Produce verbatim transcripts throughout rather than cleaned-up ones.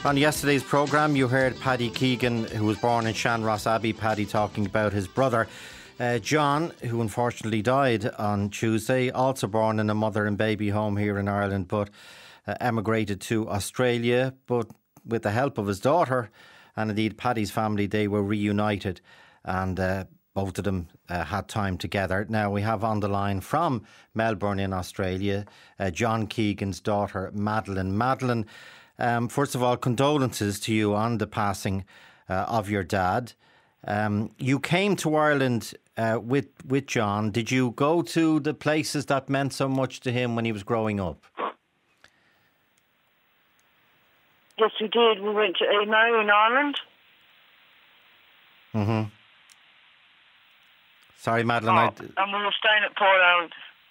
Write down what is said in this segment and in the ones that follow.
On yesterday's programme, you heard Paddy Keegan, who was born in Shanross Abbey. Paddy talking about his brother, uh, John, who unfortunately died on Tuesday, also born in a mother and baby home here in Ireland, but uh, emigrated to Australia. But with the help of his daughter, and indeed Paddy's family, they were reunited, and uh, both of them uh, had time together. Now we have on the line from Melbourne in Australia, uh, John Keegan's daughter, Madeleine. Madeleine, Um, first of all, condolences to you on the passing uh, of your dad. Um, you came to Ireland uh, with with John. Did you go to the places that meant so much to him when he was growing up? Yes, we did. We went to Emo in Ireland. Mm-hmm. Sorry, Madeleine. Oh, I... and we were staying at Port Island.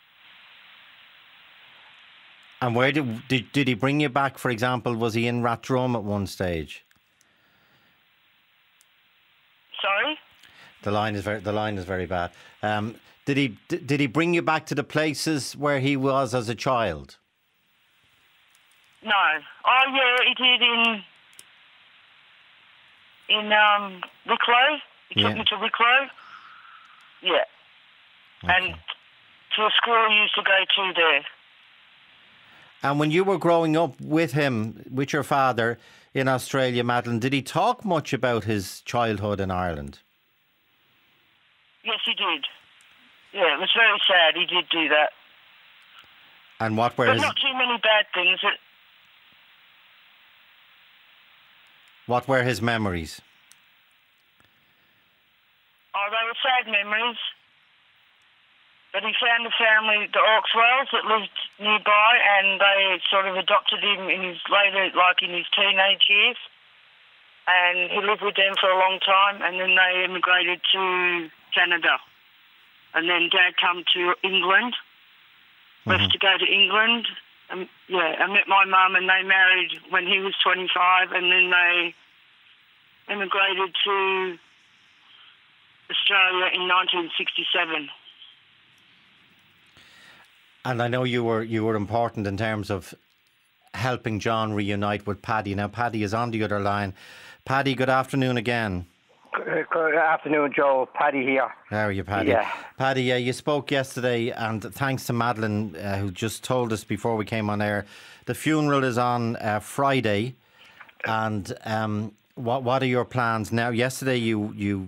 And where did, did did he bring you back? For example, was he in Rathdrum at one stage? Sorry? The line is very the line is very bad. Um, did he did he bring you back to the places where he was as a child? No. Oh yeah, he did in in um, Wicklow. He Yeah. took me to Wicklow. Yeah. Okay. And to a school he used to go to there. And when you were growing up with him, with your father in Australia, Madeleine, did he talk much about his childhood in Ireland? Yes, he did. Yeah, it was very sad. He did do that. And what were But his not too many bad things. It, what were his memories? oh, they were sad memories. But he found a family, the Orkswells, that lived nearby, and they sort of adopted him in his later, like in his teenage years. And he lived with them for a long time, and then they immigrated to Canada. And then Dad come to England, left Mhm. to go to England. And, yeah, I met my mum, and they married when he was twenty-five, and then they immigrated to Australia in nineteen sixty-seven. And I know you were you were important in terms of helping John reunite with Paddy. Now Paddy is on the other line. Paddy, good afternoon again. Good afternoon, Joe. Paddy here. How are you, Paddy? Yeah. Paddy, uh, you spoke yesterday, and thanks to Madeleine, uh, who just told us before we came on air, the funeral is on uh, Friday. And um, what what are your plans now? Yesterday, you you.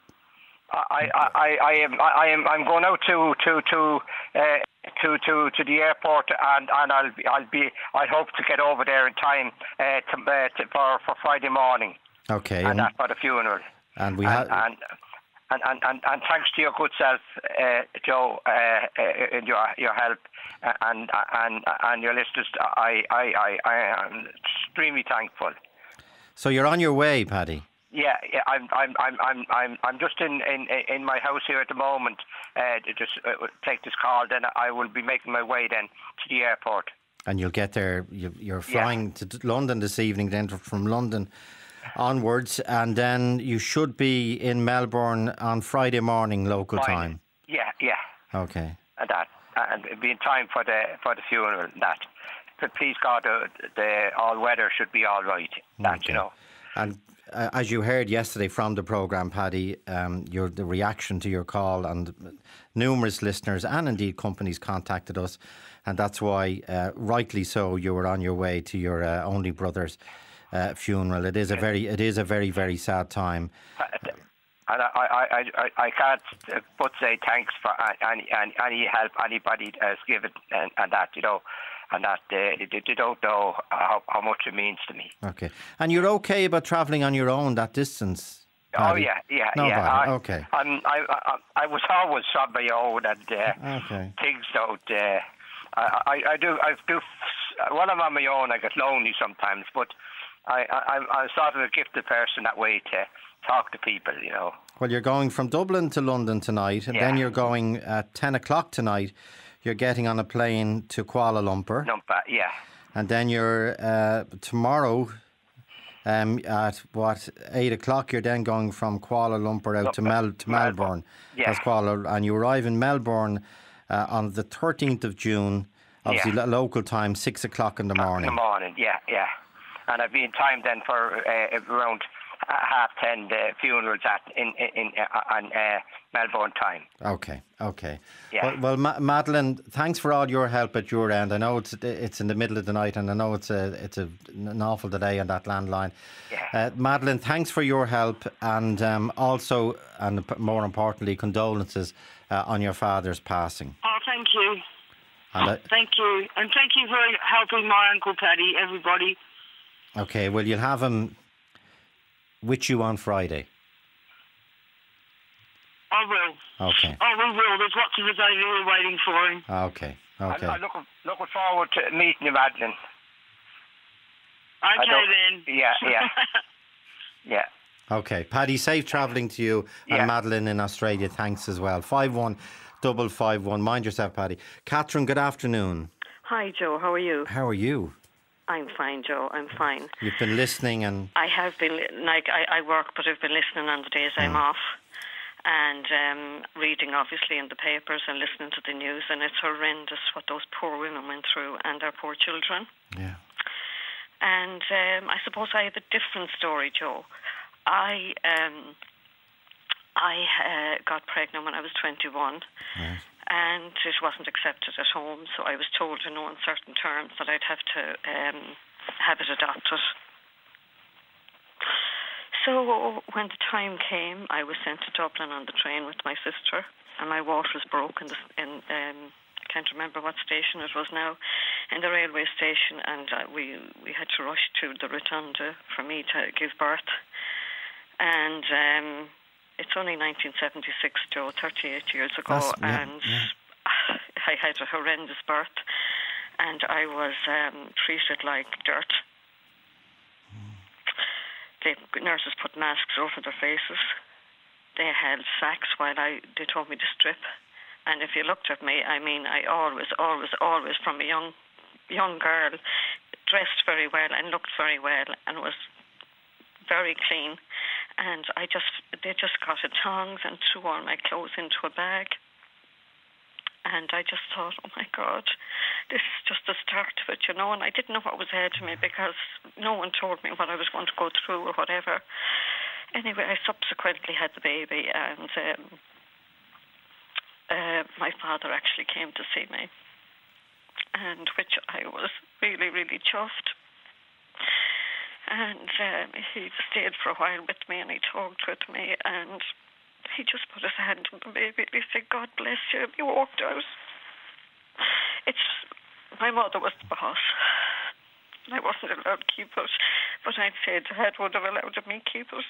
I, I, I, I am I am I'm going out to to to uh, to, to to the airport, and, and I'll be I'll be I hope to get over there in time uh, to, uh, to, for for Friday morning. Okay. And, And, that's for the funeral. and we And have. and, and, and, and, and thanks to your good self, uh, Joe, uh, uh, in your your help, uh, and and and your listeners. I I, I, I am extremely thankful. So you're on your way, Paddy. Yeah, yeah, I'm, I'm, I'm, I'm, I'm, I'm just in, in, in my house here at the moment. Uh, to just uh, take this call, then I will be making my way then to the airport. And you'll get there. you- You're flying to London this evening, then from London onwards, and then you should be in Melbourne on Friday morning local Fine. time. Yeah, yeah, Okay. and that, and it'll be in time for the for the funeral. And that, but please God, uh, the all weather should be all right. That Okay. you know. And uh, as you heard yesterday from the programme, Paddy, um, your the reaction to your call, and numerous listeners and indeed companies contacted us, and that's why, uh, rightly so, you were on your way to your uh, only brother's uh, funeral. It is a very, it is a very, very sad time. And I, I, I, I, I can't but say thanks for any, any, any help anybody has given, and, and that, you know, and that uh, they, they don't know how, how much it means to me. Okay, and you're okay about travelling on your own that distance? Oh Paddy? yeah, yeah, No yeah. bother. I, Okay. I'm, I, I, I was always on my own, and uh, Okay. things don't. Uh, I, I, I do, I do. When I'm on my own, I get lonely sometimes, but I, I, I'm, I'm sort of a gifted person that way to talk to people, you know. Well, you're going from Dublin to London tonight, and Yeah. then you're going at ten o'clock tonight. You're getting on a plane to Kuala Lumpur, Number, yeah. and then you're uh, tomorrow um, at what eight o'clock. You're then going from Kuala Lumpur out to Mel to Melbourne. Melbourne. Yeah. That's Kuala, and you arrive in Melbourne uh, on the thirteenth of June. Obviously, Yeah. lo- local time, six o'clock in the morning. In the morning, yeah, yeah. and I'll be in time then for uh, around half ten the funerals at in in, in uh, on uh, Melbourne time. Okay, okay. Yeah. Well, well Ma- Madeleine, thanks for all your help at your end. I know it's it's in the middle of the night, and I know it's a it's a, an awful delay on that landline. Yeah. Uh, Madeleine, thanks for your help, and um, also, and more importantly, condolences uh, on your father's passing. Oh, thank you. And I, Thank you. And thank you for helping my Uncle Paddy, everybody. okay, well, you'll have him with you on Friday. I will. Okay. Oh, we will. There's lots of us over here waiting for him. Okay, okay. I'm, I'm looking looking forward to meeting you, Madeleine. Okay, then. Yeah, yeah, yeah. Okay, Paddy, safe travelling to you, and Yeah. Madeleine in Australia, thanks as well. five one five five one. Mind yourself, Paddy. Catherine, good afternoon. Hi, Joe. How are you? How are you? I'm fine, Joe. I'm fine. You've been listening and... I have been, li- like, I, I work, but I've been listening on the days I'm off. And um, reading, obviously, in the papers and listening to the news. And it's horrendous what those poor women went through and their poor children. Yeah. And um, I suppose I have a different story, Joe. I um, I uh, got pregnant when I was twenty-one. Right. And it wasn't accepted at home, so I was told in no uncertain terms that I'd have to um, have it adopted. So when the time came, I was sent to Dublin on the train with my sister, and my waters broke in, the, in um, I can't remember what station it was now, in the railway station, and uh, we we had to rush to the rotunda for me to give birth. And um, it's only nineteen seventy-six, Joe, thirty-eight years ago, That's- yeah, and yeah. I had a horrendous birth, and I was um, treated like dirt. The nurses put masks over their faces. They held sacks while I they told me to strip. And if you looked at me, I mean, I always, always, always, from a young, young girl, dressed very well and looked very well and was very clean. And I just, they just got a tongs and threw all my clothes into a bag. And I just thought, oh my God, this is just the start of it, you know. And I didn't know what was ahead of me because no one told me what I was going to go through or whatever. Anyway, I subsequently had the baby, and um, uh, my father actually came to see me, and which I was really, really chuffed. And um, he stayed for a while with me, and he talked with me, and he just put his hand on the baby, and he said, God bless you, and he walked out. It's, my mother was the boss. I wasn't allowed to keep it, but I'd say Dad would have allowed me keep it.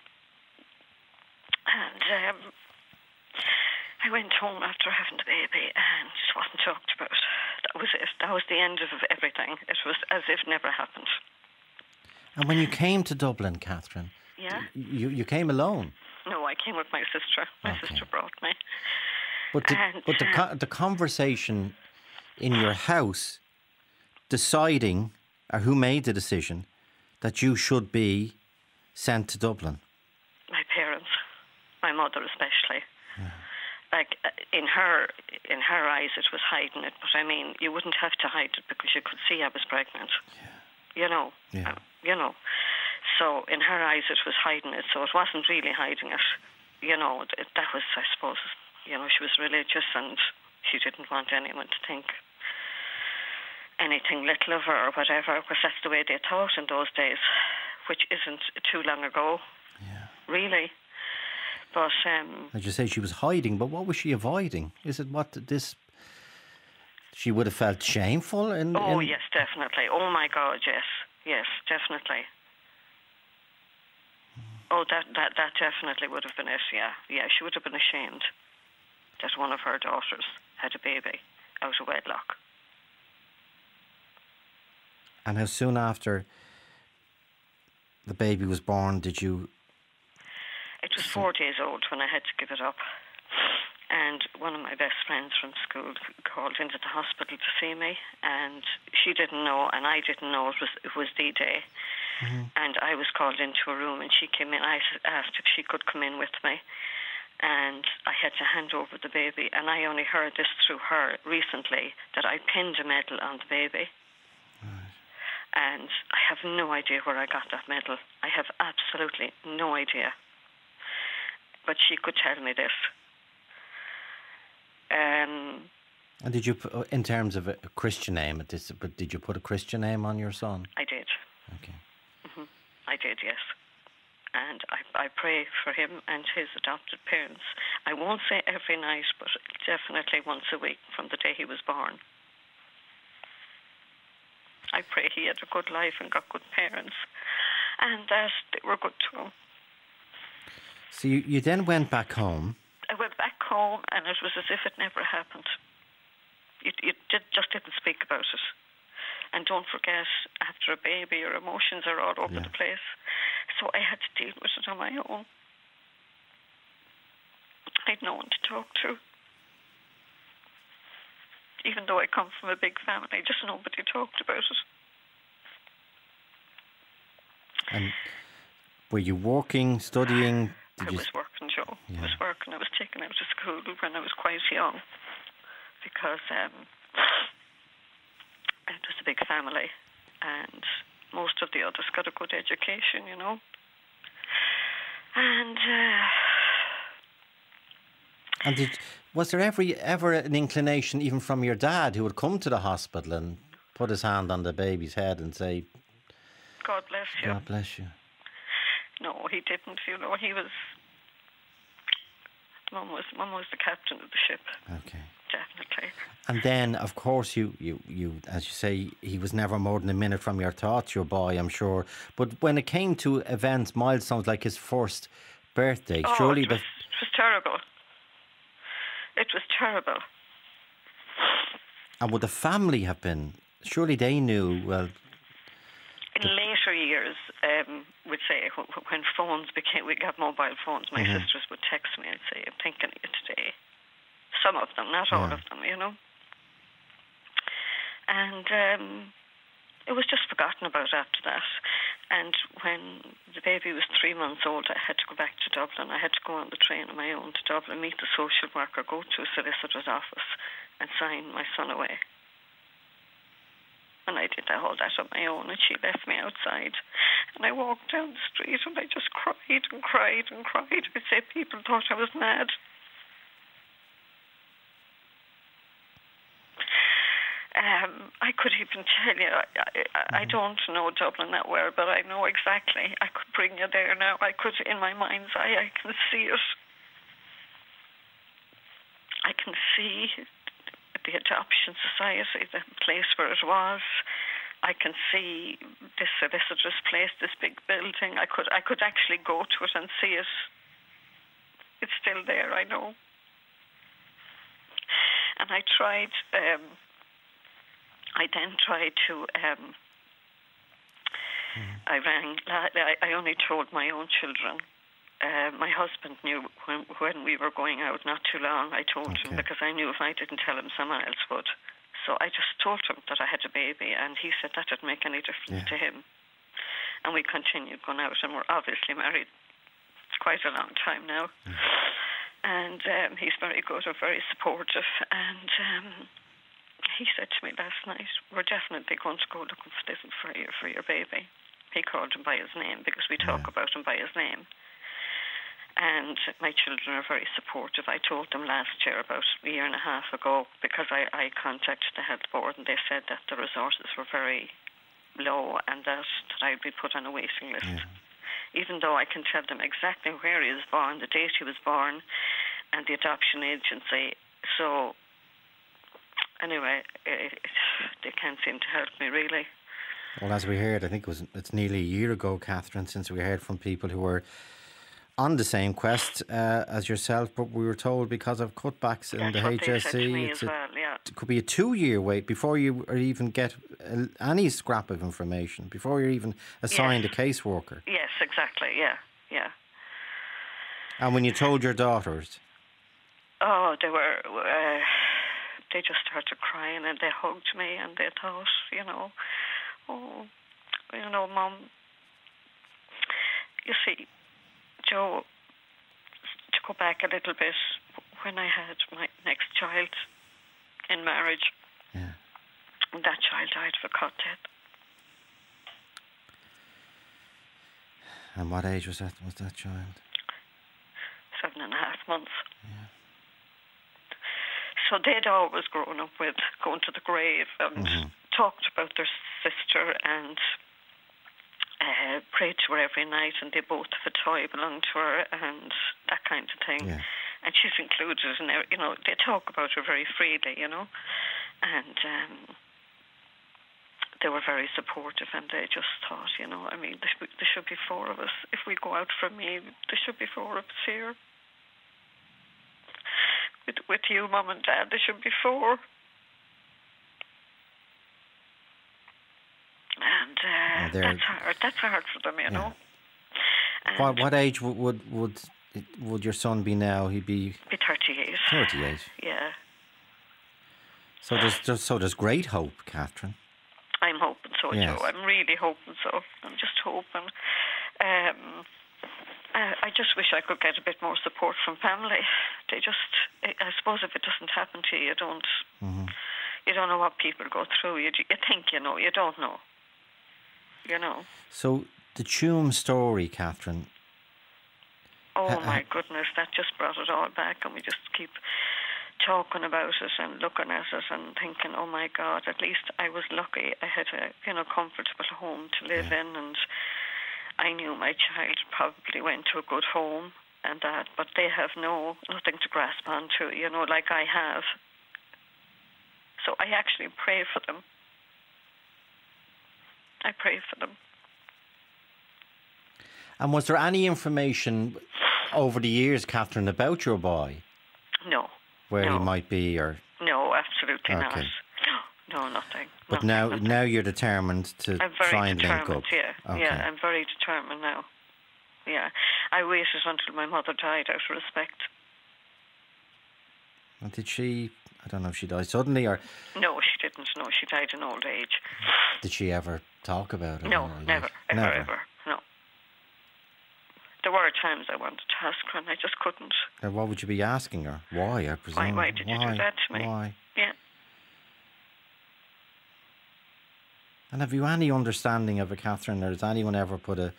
And um, I went home after having the baby, and it wasn't talked about. That was it. That was the end of everything. It was as if never happened. And when you came to Dublin, Catherine, Yeah? you, you came alone. No, I came with my sister. My Okay. sister brought me. But the, And, but the, uh, co- the conversation in your house deciding, or who made the decision, that you should be sent to Dublin? My parents, my mother especially. Like uh, in her, in her eyes, it was hiding it. But I mean, you wouldn't have to hide it because you could see I was pregnant. You know, Yeah. uh, you know. So in her eyes, it was hiding it. So it wasn't really hiding it. You know, it, that was, I suppose, you know, she was religious and she didn't want anyone to think anything little of her or whatever, because that's the way they thought in those days, which isn't too long ago, Yeah. really. But um, As you say, she was hiding, but what was she avoiding? Is it what this... She would have felt shameful? In, oh in... yes, definitely. Oh my God, yes, yes, definitely. Oh, that, that, that definitely would have been it, yeah. Yeah, she would have been ashamed that one of her daughters had a baby out of wedlock. And how soon after the baby was born did you... It was four days old when I had to give it up. And one of my best friends from school called into the hospital to see me, and she didn't know, and I didn't know it was it was D-Day. Mm-hmm. And I was called into a room, and she came in. I asked if she could come in with me, and I had to hand over the baby. And I only heard this through her recently, that I pinned a medal on the baby. Right. And I have no idea where I got that medal. I have absolutely no idea. But she could tell me this. Um, and did you, in terms of a Christian name, did you put a Christian name on your son? I did. Okay. Mm-hmm. I did, yes. And I, I pray for him and his adopted parents. I won't say every night, but definitely once a week from the day he was born. I pray he had a good life and got good parents, and that they were good to him. So you, you then went back home. I went back home, and it was as if it never happened. You, you did, just didn't speak about it. And don't forget, after a baby, your emotions are all over yeah. the place. So I had to deal with it on my own. I had no one to talk to. Even though I come from a big family, just nobody talked about it. And were you working, studying? Did I you... was working, Joe. Yeah. I was working. I was taken out of school when I was quite young because um, it was a big family and most of the others got a good education, you know. And... Uh, And did, was there ever ever an inclination, even from your dad, who would come to the hospital and put his hand on the baby's head and say, God bless you? God bless you. No, he didn't. You know, he was... Mum was, Mum was the captain of the ship. Okay. Definitely. And then, of course, you, you, you, as you say, he was never more than a minute from your thoughts, your boy, I'm sure. But when it came to events, milestones like his first birthday, oh, surely... It was, the... it was terrible. It was terrible. And would the family have been? Surely they knew, well... In the... later years, um, we'd say, when phones became... We got mobile phones, my mm-hmm. sisters would text me and say, I'm thinking of you today. Some of them, not all yeah. of them, you know. And um, it was just forgotten about after that. And when the baby was three months old, I had to go back to Dublin. I had to go on the train on my own to Dublin, meet the social worker, go to a solicitor's office and sign my son away. And I did all that on my own, and she left me outside. And I walked down the street, and I just cried and cried and cried. I'd say people thought I was mad. Um, I could even tell you, I, I, I don't know Dublin that well, but I know exactly. I could bring you there now. I could, in my mind's eye, I can see it. I can see the Adoption Society, the place where it was. I can see this solicitor's place, this big building. I could, I could actually go to it and see it. It's still there, I know. And I tried... Um, I then tried to, um, mm. I rang, I, I only told my own children. Uh, my husband knew when, when we were going out, not too long. I told okay. him because I knew if I didn't tell him, someone else would. So I just told him that I had a baby, and he said that didn't make any difference yeah. to him. And we continued going out, and we're obviously married quite a long time now. Mm. And um, he's very good and very supportive, and... Um, he said to me last night, we're definitely going to go looking for this for your, for your baby. He called him by his name because we talk yeah. about him by his name. And my children are very supportive. I told them last year, about a year and a half ago, because I, I contacted the health board and they said that the resources were very low and that, that I'd be put on a waiting list. Yeah. Even though I can tell them exactly where he was born, the date he was born, and the adoption agency. So... Anyway, it, it, they can't seem to help me, really. Well, as we heard, I think it was it's nearly a year ago, Catherine, since we heard from people who were on the same quest uh, as yourself, but we were told because of cutbacks in That's the what H S they said C, to me it's as a, well, yeah. it could be a two-year wait before you even get a, any scrap of information, before you're even assigned yes. a caseworker. Yes, exactly, yeah, yeah. And when you told your daughters? Oh, they were... Uh, They just started crying and they hugged me and they thought, you know, oh, you know, Mum, you see, Joe, to go back a little bit, when I had my next child in marriage, yeah. that child died of a cot death. And what age was that? Was that child? Seven and a half months. Yeah. So they'd always grown up with going to the grave and mm-hmm. talked about their sister and uh, prayed to her every night, and they both have a toy belonging to her and that kind of thing. Yeah. And she's included in there. You know, they talk about her very freely, you know. And um, they were very supportive, and they just thought, you know, I mean, there should, there should be four of us. If we go out for me, there should be four of us here. With, with you, Mum and Dad, there should be four. And uh, that's hard. That's hard for them, you yeah. know. What, what age would, would would would your son be now? He'd be be thirty-eight. Thirty-eight. Yeah. So there's, there's so there's great hope, Catherine. I'm hoping so, yes. Joe. I'm really hoping so. I'm just hoping. Um, uh, I just wish I could get a bit more support from family. They just, I suppose, if it doesn't happen to you, you don't, mm-hmm. you don't know what people go through. You you think you know, you don't know. You know. So the Tuam story, Catherine. Oh ha- my goodness, that just brought it all back, and we just keep talking about it and looking at it and thinking, oh my God, at least I was lucky. I had a you know comfortable home to live yeah. in, and I knew my child probably went to a good home and that, but they have no nothing to grasp onto, you know, like I have. So I actually pray for them. I pray for them. And was there any information over the years, Catherine, about your boy? No. Where no. he might be, or no, absolutely okay. not. No, nothing. But nothing, now, nothing. now you're determined to I'm very try and determined, link up. Yeah, okay. yeah, I'm very determined now. Yeah, I waited until my mother died out of respect. And did she? I don't know if she died suddenly or. No, she didn't. No, she died in old age. Did she ever talk about it? No, never, ever, never, ever. No. There were times I wanted to ask her, and I just couldn't. Now, what would you be asking her? Why? I presume. Why? Why did why? you do that to me? Why? Yeah. And have you any understanding of it, Catherine, or has anyone ever put a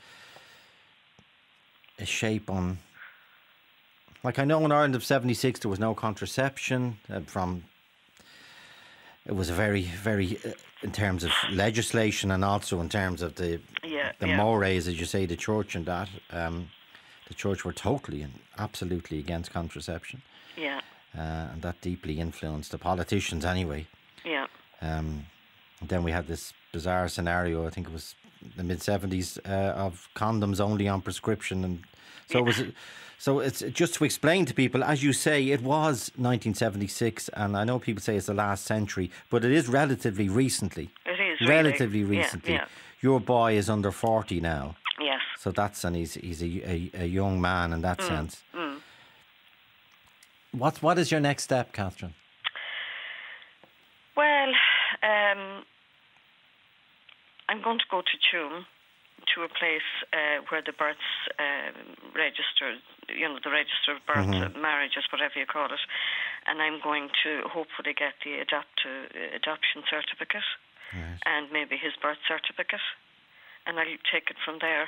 a shape on? Like, I know in Ireland of seventy-six there was no contraception uh, from. It was a very, very, uh, in terms of legislation and also in terms of the yeah, the yeah. mores, as you say, the church and that. Um, the church were totally and absolutely against contraception. Yeah. Uh, and that deeply influenced the politicians anyway. Yeah. Um, and then we had this bizarre scenario, I think it was the mid seventies, uh, of condoms only on prescription. And so it was... So it's just to explain to people, as you say, it was nineteen seventy-six, and I know people say it's the last century, but it is relatively recently. It is relatively really. recently. Yeah, yeah. Your boy is under forty now. Yes. So that's and he's he's a, a, a young man in that mm, sense. Mm. What what is your next step, Catherine? Well, um, I'm going to go to Tuam, to a place uh, where the births uh, registered, you know, the register of births, mm-hmm. marriages, whatever you call it, and I'm going to hopefully get the adopt uh, adoption certificate right. and maybe his birth certificate, and I'll take it from there.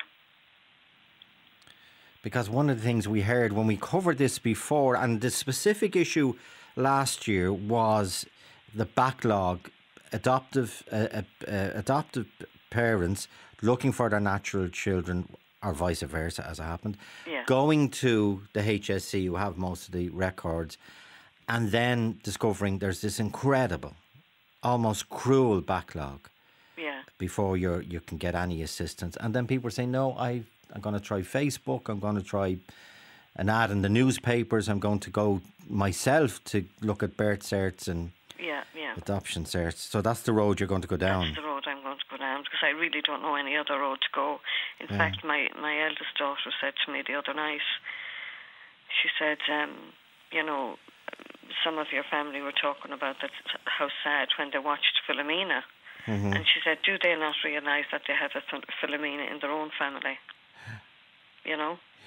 Because one of the things we heard when we covered this before, and the specific issue last year was the backlog, adoptive uh, uh, uh, adoptive parents looking for their natural children, or vice versa, as it happened, yeah. going to the H S C, who have most of the records, and then discovering there's this incredible, almost cruel backlog yeah. before you you can get any assistance. And then people are saying, no, I, I'm going to try Facebook, I'm going to try an ad in the newspapers, I'm going to go myself to look at birth certs and yeah, yeah. adoption certs. So that's the road you're going to go down. That's the road I'm going to go down, because I really don't know any other road to go. In yeah. fact, my, my eldest daughter said to me the other night, she said, um, you know, some of your family were talking about that, how sad when they watched Philomena. Mm-hmm. And she said, do they not realise that they have a Philomena in their own family? You know? Yeah.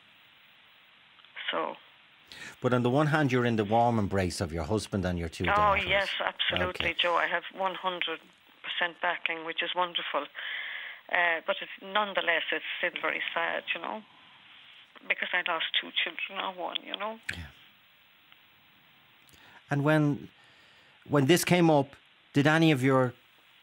So... But on the one hand, you're in the warm embrace of your husband and your two oh, daughters. Oh, yes, absolutely, okay. Joe. I have one hundred percent backing, which is wonderful. Uh, but it's, nonetheless, it's still very sad, you know, because I lost two children, not one, you know. Yeah. And when when this came up, did any of your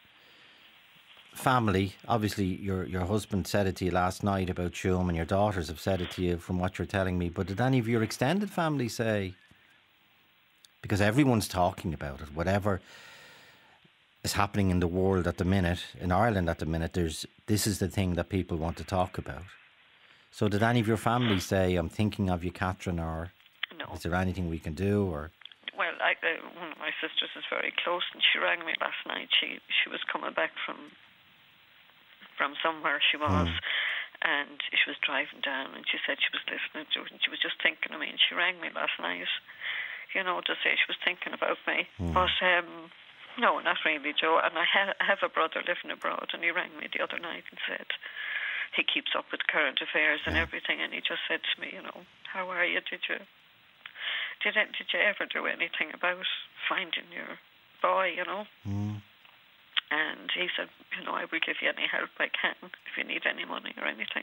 family, obviously your, your husband said it to you last night about Tuam, and your daughters have said it to you from what you're telling me, but did any of your extended family say, because everyone's talking about it, whatever is happening in the world at the minute, in Ireland at the minute, there's this is the thing that people want to talk about. So did any of your family say, I'm thinking of you, Catherine, or No. is there anything we can do? Or Well, I, uh, one of my sisters is very close, and she rang me last night. She she was coming back from from somewhere she was, Mm. and she was driving down, and she said she was listening to it, and she was just thinking of me, and she rang me last night, you know, to say she was thinking about me. Mm. But um, no, not really, Joe. And I ha- have a brother living abroad, and he rang me the other night and said he keeps up with current affairs and Yeah. everything, and he just said to me, you know, how are you? Did you did it, did you ever do anything about finding your boy? You know. Mm. And he said, you know, I will give you any help I can if you need any money or anything.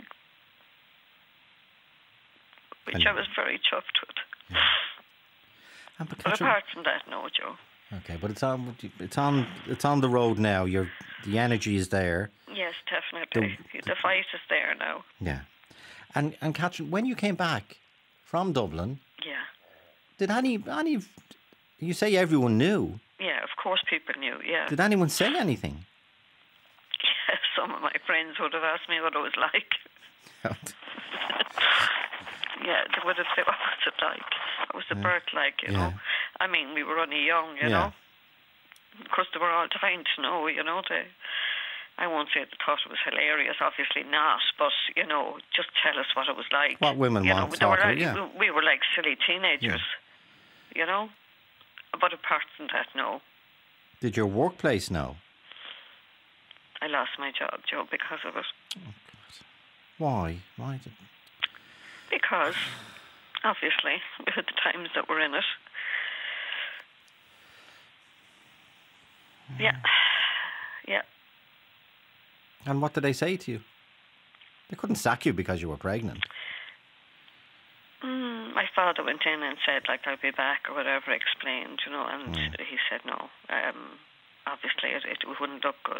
Which And- I was very chuffed with. And but But Catherine- apart from that, no, Joe. okay, but it's on it's on it's on the road now. You're the energy is there. Yes, definitely. The- The, fight is there now. Yeah. And and Catherine, when you came back from Dublin, Yeah. did any any you say everyone knew? Yeah, of course people knew, yeah. Did anyone say anything? Some of my friends would have asked me what it was like. Yeah, they would have said, what was it like? What was the birth like, you Yeah. know? I mean, we were only young, you Yeah. know? Of course, they were all dying to know, you know? They, I won't say they thought it was hilarious, obviously not, but, you know, just tell us what it was like. What women you want know, to they were talk like, about, yeah. We were like silly teenagers, you know? But apart from that, no. Did your workplace know? I lost my job, Joe, because of it. Why? Why did Because, obviously, with the times that we're in it. Yeah. Yeah. And what did they say to you? They couldn't sack you because you were pregnant. Mm, my father went in and said, like, I'll be back or whatever, explained, you know, and Mm. he said no. Um, obviously, it, it wouldn't look good.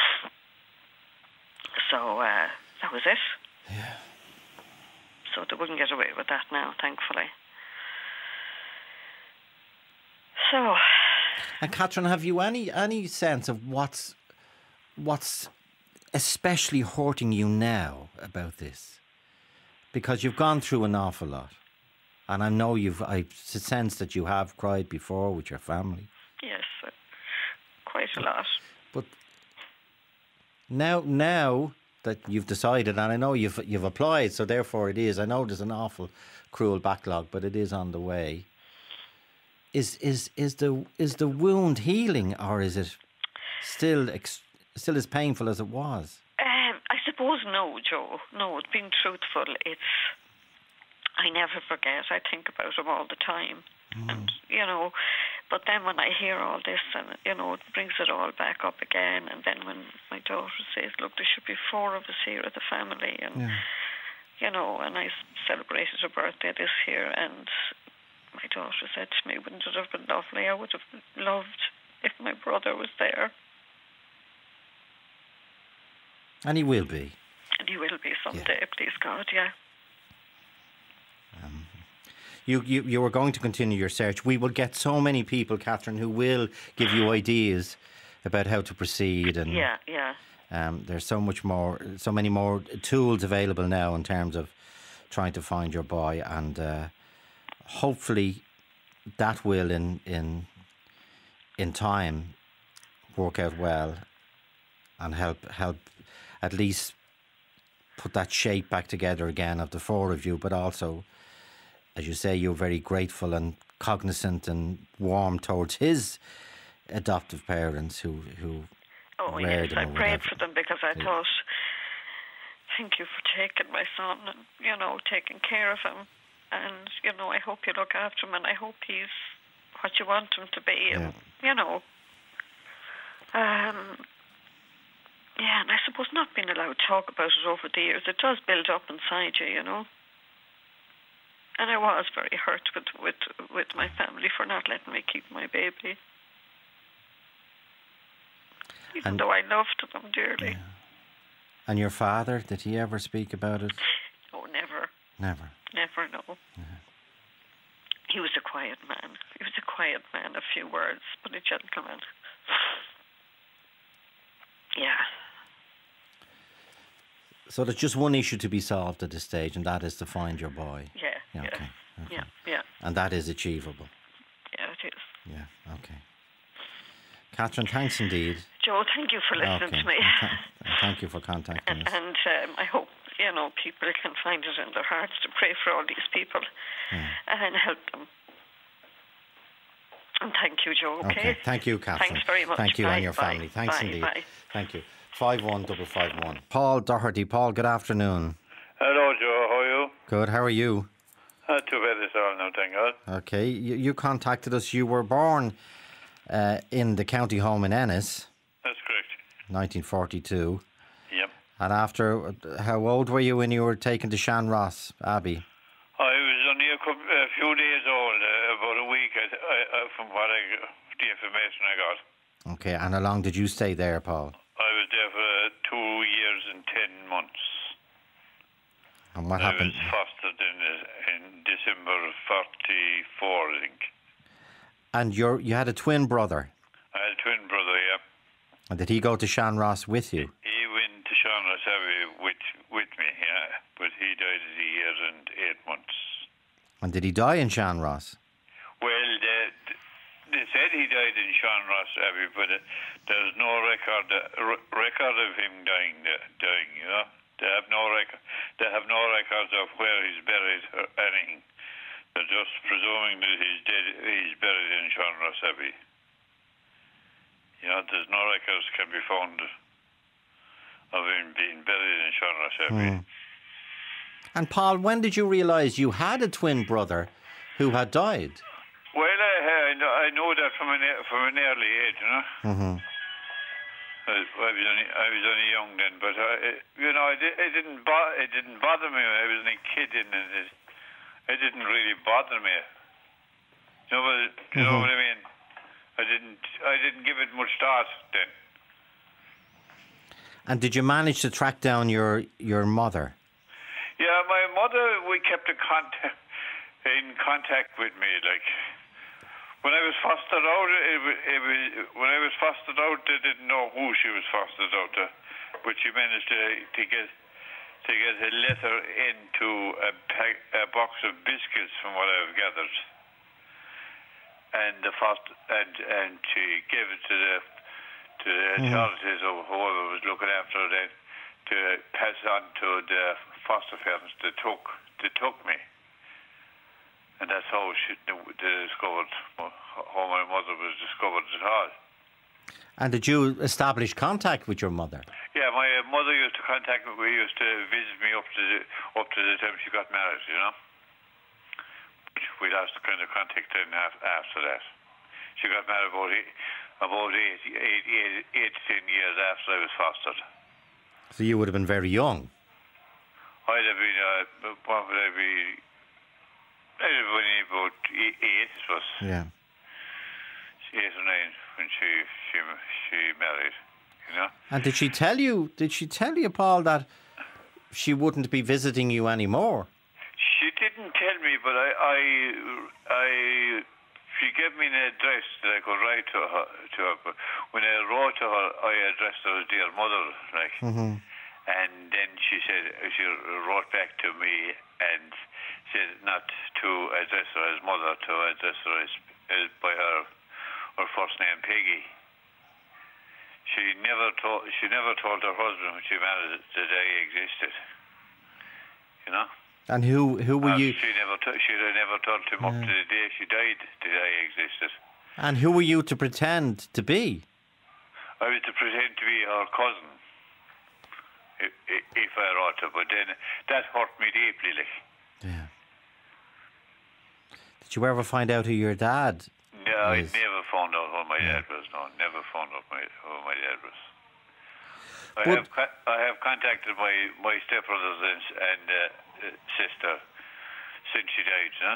So uh, that was it. Yeah. So they wouldn't get away with that now, thankfully. So, And Catherine, have you any any sense of what's what's especially hurting you now about this? Because you've gone through an awful lot, and I know you've. I sense that you have cried before with your family. yes, uh, quite a lot. But now, now that you've decided, and I know you've you've applied, so therefore it is. I know there's an awful, cruel backlog, but it is on the way. Is is is the is the wound healing, or is it still ex, still as painful as it was? Um, I suppose no, Joe. No, being truthful, it's. I never forget. I think about him all the time, Mm. and you know. But then when I hear all this, and you know, it brings it all back up again. And then when my daughter says, "Look, there should be four of us here at the family," and Yeah. you know, and I celebrated her birthday this year, and my daughter said to me, "Wouldn't it have been lovely? I would have loved if my brother was there." And he will be. And he will be someday, please God, yeah. You, you you are going to continue your search. We will get so many people, Catherine, who will give you ideas about how to proceed. And Yeah, yeah. um, there's so much more, so many more tools available now in terms of trying to find your boy, and uh, hopefully that will, in in in time, work out well and help help at least put that shape back together again of the four of you, but also, as you say, you're very grateful and cognizant and warm towards his adoptive parents who who Oh, reared yes, him I or prayed whatever. for them because I Yeah. thought, thank you for taking my son and, you know, taking care of him. And, you know, I hope you look after him, and I hope he's what you want him to be. And, you know, um, Yeah, and I suppose not being allowed to talk about it over the years, it does build up inside you, you know. And I was very hurt with, with, with my family for not letting me keep my baby. Even And- though I loved them dearly. Yeah. And your father, did he ever speak about it? Oh, never. Never. Never, no. He was a quiet man. He was a quiet man, a few words, but a gentleman. Yeah. So there's just one issue to be solved at this stage, and that is to find your boy. Yeah, Yeah, yeah, okay, okay. yeah, yeah, And that is achievable. yeah, it is. Yeah, okay. Catherine, thanks indeed. Joe, thank you for listening Okay. to me. And th- and thank you for contacting And, us. and um, I hope, you know, people can find it in their hearts to pray for all these people and help them. And thank you, Joe, okay? Okay, thank you, Catherine. Thanks very much. Thank you Bye, and your bye, family. Thanks bye, indeed. bye. Thank you. five one five five one. Paul Doherty. Paul, good afternoon. Hello, Joe. How are you? Good, how are you? Not too bad at all now, thank God. Okay, you, you contacted us. You were born uh, in the county home in Ennis, That's correct. nineteen forty-two. Yep. And after, how old were you when you were taken to Shanross Abbey? I was only a, couple, a few days old, uh, about a week I, I, from what I, the information I got. Okay, and how long did you stay there, Paul? I was there for two years and ten months. And what I happened? was fostered in, in December of forty-four, I think. And you're, you had a twin brother. I had a twin brother, yeah. And did he go to Shanross with you? He went to Shanross Abbey with, with me, yeah. But he died at a year and eight months. And did he die in Shanross? Well, they, they said he died in Shanross Abbey, but uh, there's no record uh, r- record of him dying. Uh, dying, you know, they have no record. They have no records of where he's buried or anything. They're just presuming that he's dead. He's buried in Shanross Abbey. You know, there's no records can be found of him being buried in Shanross Abbey. Mm. And Paul, when did you realise you had a twin brother who had died? Well, I, I, know, I know that from an e- from an early age, you know. Mm-hmm. I, I was only I was only young then, but I, you know, it, it didn't bo- it didn't bother me when I was a kid, and it, it didn't really bother me. You know, what, you know Mm-hmm. what I mean? I didn't I didn't give it much thought then. And did you manage to track down your, your mother? Yeah, my mother, we kept in contact in contact with me, like. When I was fostered out, it, wa- it was, when I was fostered out, they didn't know who she was fostered out to, but she managed to, to get to get a letter into a, pack, a box of biscuits, from what I've gathered, and the foster, and and she gave it to the to the authorities or whoever was looking after her then to pass on to the foster parents that took that took me. And that's how she they discovered how my mother was discovered at all. And did you establish contact with your mother? Yeah, my mother used to contact me. We used to visit me up to the, up to the time she got married. You know, we lost the kind of contact then after that. She got married about eight, about eight, eight, eight, eight to ten years after I was fostered. So you would have been very young. I'd have been. Uh, what would I be? I'd have been about eight, eight was Yeah. eight or nine when she she she married, you know. And did she tell you, did she tell you, Paul, that she wouldn't be visiting you anymore? She didn't tell me, but I I I she gave me an address that I could write to her. To her. But when I wrote to her, I addressed her as dear mother, like. Mm-hmm. And then she said she wrote back to me and said not to address her as mother, to address her as, as by her her first name, Peggy. She never told she never told her husband when she married that I existed. You know. And who who were And you? She never t- she never told him up to the day she died that I existed. And who were you to pretend to be? I was to pretend to be her cousin. If, if I wrote her, but then that hurt me deeply, like. Yeah. Did you ever find out who your dad No, I was? never found out who my dad was. No, never found out my, who my dad was. I But- have co- I have contacted my, my stepbrothers and, s- and uh, uh, sister since she died, you know?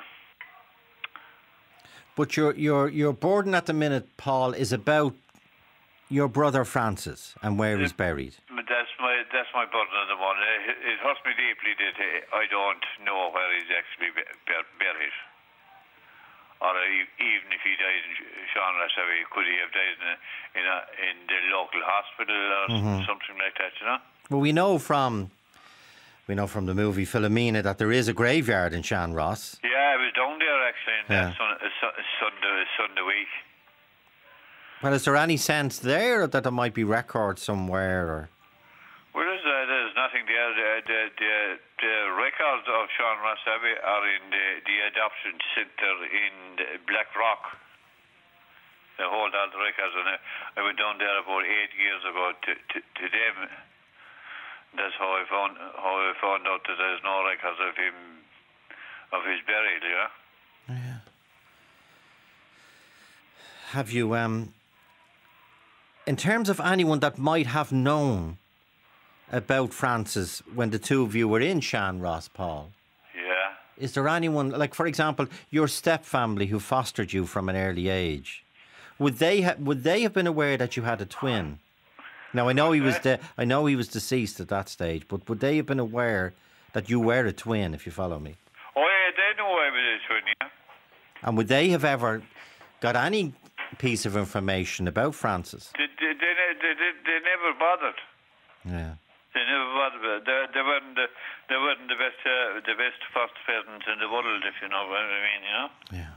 But your your your burden at the minute, Paul, is about your brother Francis and where he's buried. But that's my that's my burden at the moment. It, it hurts me deeply that uh, I don't know where he's actually bu- bur- buried. Or e- even if he died in Sean Rasavi, could he have died in a, in, a, in the local hospital or Mm-hmm. something like that, you know? Well, we know from we know from the movie Philomena that there is a graveyard in Shanross. Yeah, I was down there actually in Yeah. that sun, uh, su- Sunday, Sunday week. Well, is there any sense there that there might be records somewhere? Or Well, there's, uh, there's nothing there. The, the, the, the records of Sean Rasavi are in the, the adoption centre in the Black Rock. They hold all the records, and I, I went down there about eight years ago to, to, to them. That's how I found how I found out that there's no records of him of his burial. Yeah. have you, um, in terms of anyone that might have known about Francis when the two of you were in Shanross, Paul? Yeah. Is there anyone, like for example, your stepfamily who fostered you from an early age? Would they ha- would they have been aware that you had a twin? Now I know he was de- I know he was deceased at that stage, but would they have been aware that you were a twin? If you follow me. Oh yeah, they know I was a twin. Yeah. And would they have ever got any piece of information about Francis? They, they, they, they, they, they never bothered. Yeah. They never bothered. They, they weren't the, they weren't the best uh, the best foster parents in the world, if you know what I mean. You know. Yeah.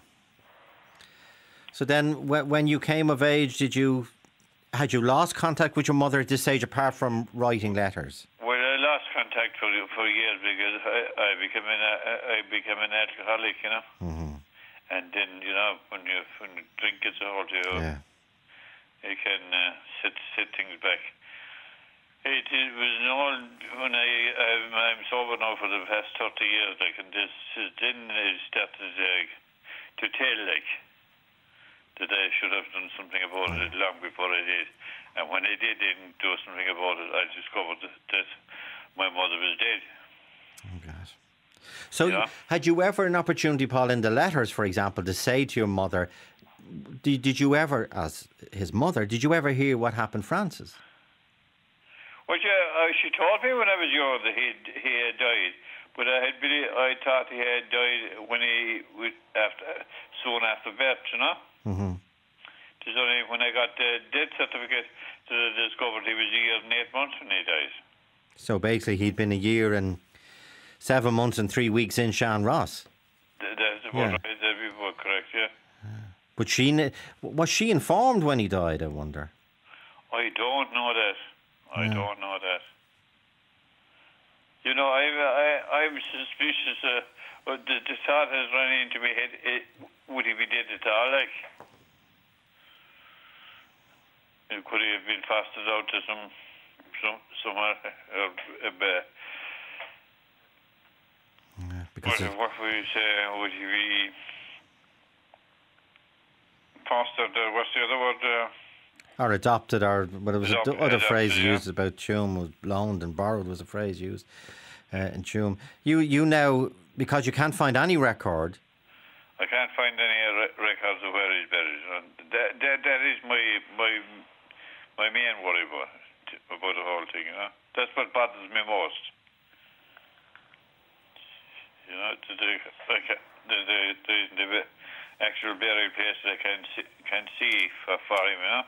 So then, wh- when you came of age, did you had you lost contact with your mother at this stage, apart from writing letters? Well, I lost contact for for years because I, I became an I became an alcoholic, you know. Mm-hmm. And then you know when you when you drink gets a hold of you, Yeah. you can uh, sit sit things back. It, it was no when I I'm, I'm sober now for the past thirty years, like, and this is then I started uh, to tell like that I should have done something about it long before I did. And when I did didn't do something about it, I discovered that, that my mother was dead. Oh, God. So, Yeah. had you ever an opportunity, Paul, in the letters, for example, to say to your mother, did, did you ever, as his mother, did you ever hear what happened, Francis? Well, yeah, uh, she told me when I was young that he he had died, but I had believed, I thought he had died when he would after soon after birth, you know. Mm-hmm. It was only when I got the death certificate that I discovered he was a year and eight months when he died. So basically, he'd been a year and seven months and three weeks in Shanross. Th- That's about Yeah. right. That'd be about correct, yeah. But she kn- was she informed when he died? I wonder. I don't know that. I Yeah. don't know that. You know, I, I, I'm suspicious. Uh, but the, the thought has run into my head. It, would he be dead at all? Like, Uh, could he have been fostered out to some, some somewhere? Or, uh, uh, Yeah, because what, of- what would you say? Would he be fostered? Uh, what's the other word? Uh, or adopted, or what it was the Adopted, other phrase adopted, yeah. used about Tuam was loaned and borrowed was a phrase used uh, in Tuam. You you now, because you can't find any record. I can't find any re- records of where he's buried. And that, that, that is my my my main worry about it, about the whole thing. You know, that's what bothers me most. You know, the the like, the, the, the, the actual burial place I can see, can see for, for him. You know.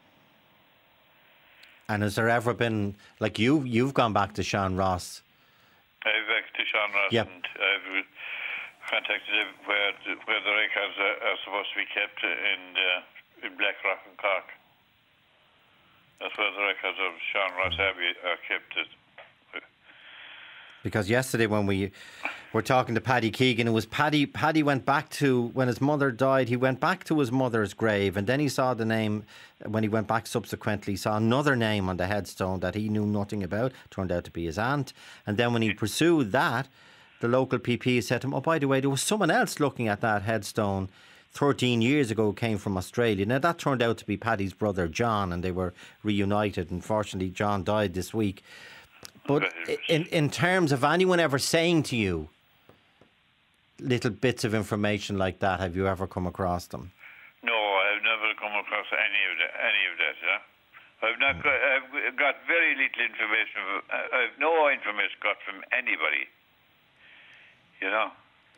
And has there ever been, like you you've gone back to Shanross? I've back to Sean Ross Yep. and I've contacted him where the, where the records are, are supposed to be kept in uh, in Blackrock and Cork. That's where the records of Sean Ross Abbey are kept. At. Because yesterday when we were talking to Paddy Keegan, it was Paddy. Paddy went back to, when his mother died, he went back to his mother's grave, and then he saw the name. When he went back subsequently, he saw another name on the headstone that he knew nothing about. Turned out to be his aunt. And then when he pursued that, the local P P said to him, "Oh, by the way, there was someone else looking at that headstone thirteen years ago came from Australia. Now, that turned out to be Paddy's brother, John, and they were reunited. Unfortunately, John died this week. But in, in terms of anyone ever saying to you little bits of information like that, have you ever come across them? No, I've never come across any of that. Any of that, yeah. I've not. Got, I've got very little information. I've no information got from anybody. You know.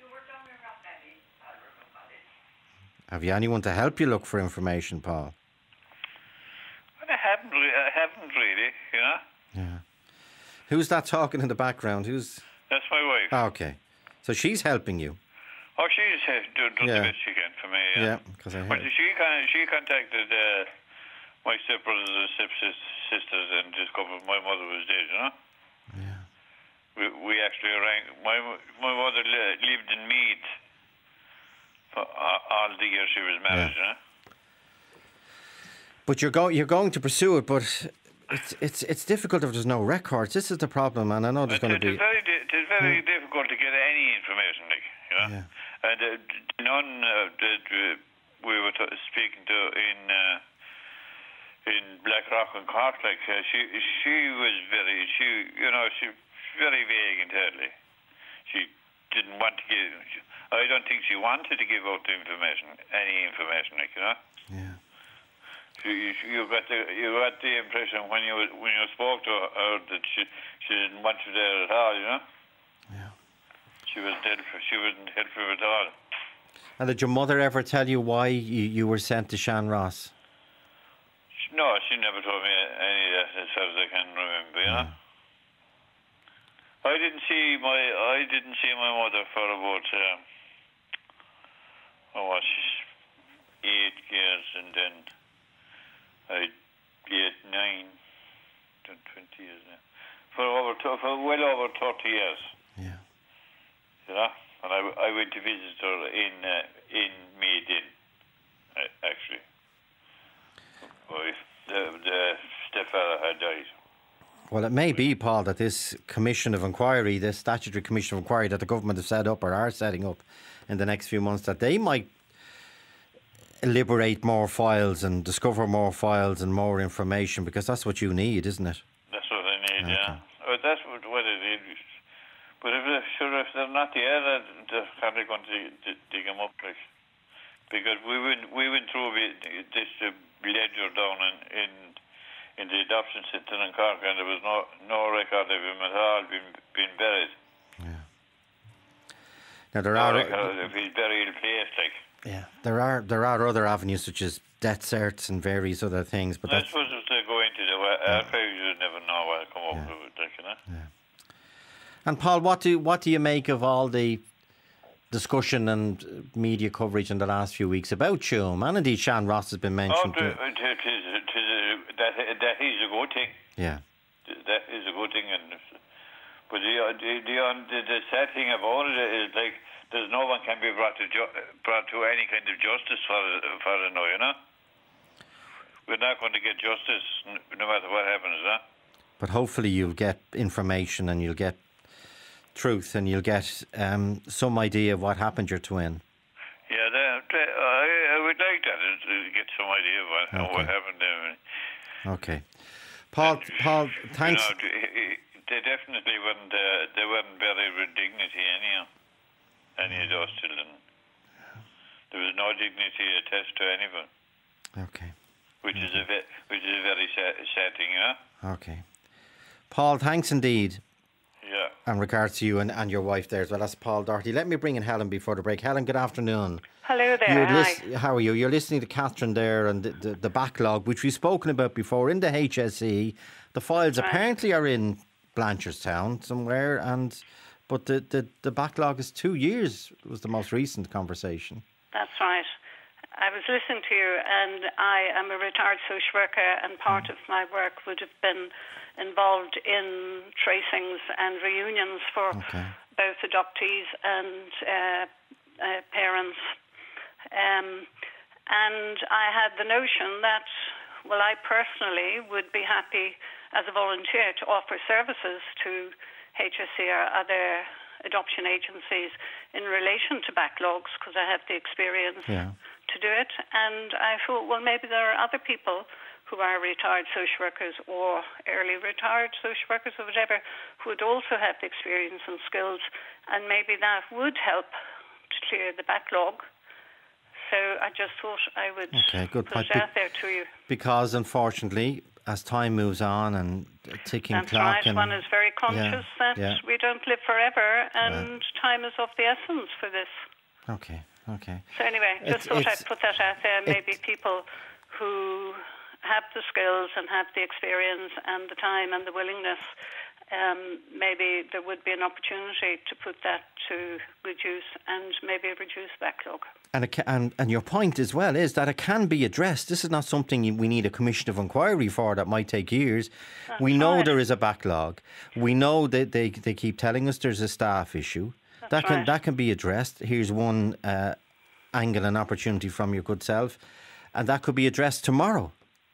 Have you anyone to help you look for information, Paul? I haven't. I haven't really. You know. Yeah. Who's that talking in the background? Who's? That's my wife. Oh, okay. So she's helping you. Oh, she's uh, done done Yeah. the best she can for me. Yeah. Yeah, because I But heard. she con- she contacted uh, my stepbrothers and stepsisters and discovered my mother was dead. You know. Yeah. We we actually rang. My my mother li- lived in Meath for a- all the years she was married. Yeah. You know. But you're going. You're going to pursue it, but it's it's it's difficult if there's no records. This is the problem, and I know there's It, going it to is be. very di- it is very difficult to get any information, like you know. Yeah. And uh, d- none uh, that uh, we were t- speaking to in uh, in Blackrock and Cork, like uh, she she was very she you know she very vague entirely. She didn't want to give. She, I don't think she wanted to give out the information, any information, like you know. Yeah. You, you, you got the you got the impression when you when you spoke to her that she she didn't want you there at all, you know. Yeah. She was dead. For, she wasn't helpful at all. And did your mother ever tell you why you, you were sent to Shanross? She, no, she never told me any of that as far as I can remember. You know. I didn't see my I didn't see my mother for about um, oh, what, eight years, and then I eight nine, twenty years now. For over for well over thirty years. Yeah. You know, and I, I went to visit her in uh, in Maiden, uh, actually. Well, the the stepfather had died. Well, it may be, Paul, that this commission of inquiry, this statutory commission of inquiry that the government have set up or are setting up in the next few months, that they might liberate more files and discover more files and more information, because that's what you need, isn't it? That's what I need, Okay. yeah. Well, that's what, what it is. But if they're, sure, if they're not there, they're, they're probably going to dig, dig them up, like. Because we went we went through this uh, ledger down in, in in the adoption centre in Cork, and there was no no record of him at all being being buried. Yeah. Now there No are record of his burial place, like. yeah there are there are other avenues such as death certs and various other things, but I that's suppose if they go into the wa- archives, you never know what will come up Yeah. with it, like, you know. And Paul, what do what do you make of all the discussion and media coverage in the last few weeks about Tuam? And indeed, Shanross has been Oh, mentioned. it, it, it is, it is, that that is a good thing. yeah, That is a good thing, and but the the the, the, the sad thing about it is like there's no one can be brought to ju- brought to any kind of justice for for it now, you know. We're not going to get justice no matter what happens, huh? but hopefully you'll get information and you'll get truth and you'll get um, some idea of what happened to your twin. Yeah, that, that, I, I would like that to get some idea of what, Okay. what happened there. Okay, Paul. Paul, thanks. You know, they definitely weren't. Uh, they weren't buried with dignity, anyhow. Any of those children. There was no dignity attached to anyone, Okay, which is a ve- which is a very sad, sad thing, you know. okay. Paul, thanks indeed. Yeah. And regards to you and, and your wife there as well. That's Paul Doherty. Let me bring in Helen before the break. Helen, good afternoon. Hello there. You're Hi. lis- how are you? You're listening to Catherine there and the, the, the backlog, which we've spoken about before in the H S E. The files Right. apparently are in Blanchardstown somewhere, and but the, the, the backlog is two years, was the most recent conversation. That's right. I was listening to you, and I am a retired social worker, and part of my work would have been involved in tracings and reunions for Okay. both adoptees and uh, uh, parents. Um, and I had the notion that, well, I personally would be happy as a volunteer to offer services to H S C or other adoption agencies in relation to backlogs because I have the experience Yeah. to do it. And I thought, well, maybe there are other people who are retired social workers or early retired social workers or whatever who would also have the experience and skills, and maybe that would help to clear the backlog. So I just thought I would Okay, good put point. it out there to you. Because unfortunately, as time moves on and a ticking That's clock, right. and One is very conscious yeah, that yeah. we don't live forever, and time is of the essence for this. Okay, okay. So anyway, just It's- thought it's- I'd put that out there. Maybe it- people who have the skills and have the experience and the time and the willingness, um, maybe there would be an opportunity to put that to reduce and maybe reduce backlog. And, it ca- and and your point as well is that it can be addressed. This is not something we need a commission of inquiry for that might take years. That's we know right. there is a backlog. We know that they, they keep telling us there's a staff issue. That's that can right. that can be addressed. Here's one uh, angle and opportunity from your good self, and that could be addressed tomorrow.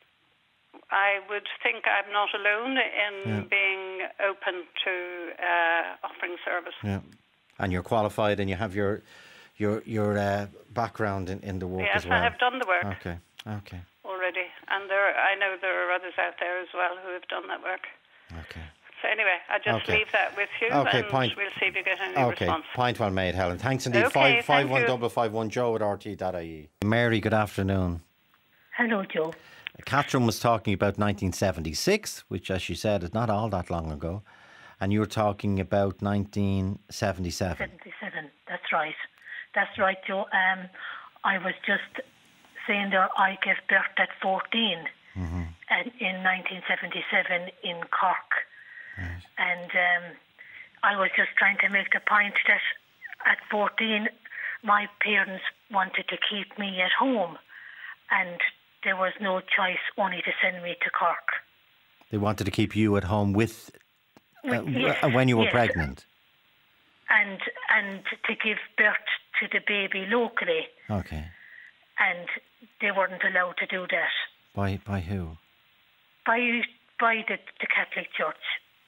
I would think I'm not alone in Yeah. being open to uh, offering service. Yeah, and you're qualified and you have your your your uh, background in, in the work Yes, as well. I have done the work Okay, okay, already, and there I know there are others out there as well who have done that work. okay. So anyway, I just Okay. leave that with you, Okay, and point. we'll see if you get any Okay, response. point well made, Helen. Thanks indeed. Okay, Five thank five one you. double five one Joe at R T dot I E. Mary, good afternoon. Hello, Joe. Catherine was talking about nineteen seventy-six, which, as she said, is not all that long ago, and you were talking about nineteen seventy-seven. seventy-seven. That's right. That's right, Joe. Um, I was just saying there I gave birth at fourteen Mm-hmm. and in nineteen seventy-seven in Cork. Right. And um, I was just trying to make the point that at fourteen, my parents wanted to keep me at home, and there was no choice only to send me to Cork. They wanted to keep you at home with uh, With- yes, w- when you were yes. pregnant. And and to give birth to the baby locally, Okay. and they weren't allowed to do that By by who? by by the, the Catholic Church.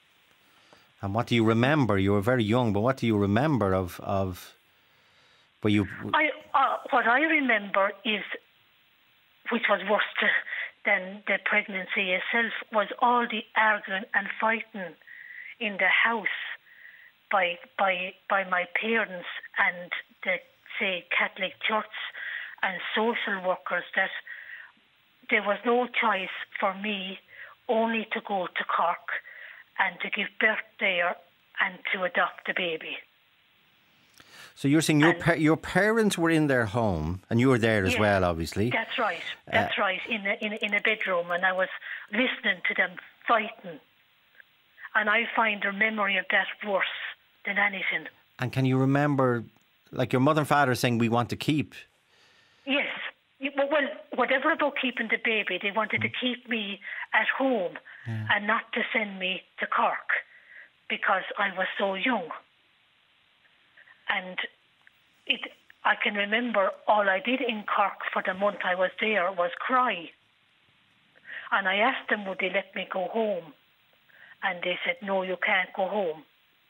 And what do you remember? You were very young, but what do you remember of of? Were you? I uh, what I remember is, which was worse to, than the pregnancy itself, was all the arguing and fighting in the house by by by my parents and the say Catholic Church and social workers, that there was no choice for me only to go to Cork and to give birth there and to adopt the baby. So you're saying your And- pa- your parents were in their home, and you were there as Yes, well, obviously. That's right. That's right. In a, in a, in a bedroom, and I was listening to them fighting, and I find their memory of that worse than anything. And can you remember, like your mother and father saying, "We want to keep"? Yes. Y- Well, well, whatever about keeping the baby, they wanted to keep me at home and not to send me to Cork because I was so young. And it, I can remember all I did in Cork for the month I was there was cry. And I asked them, would they let me go home? And they said, no, you can't go home.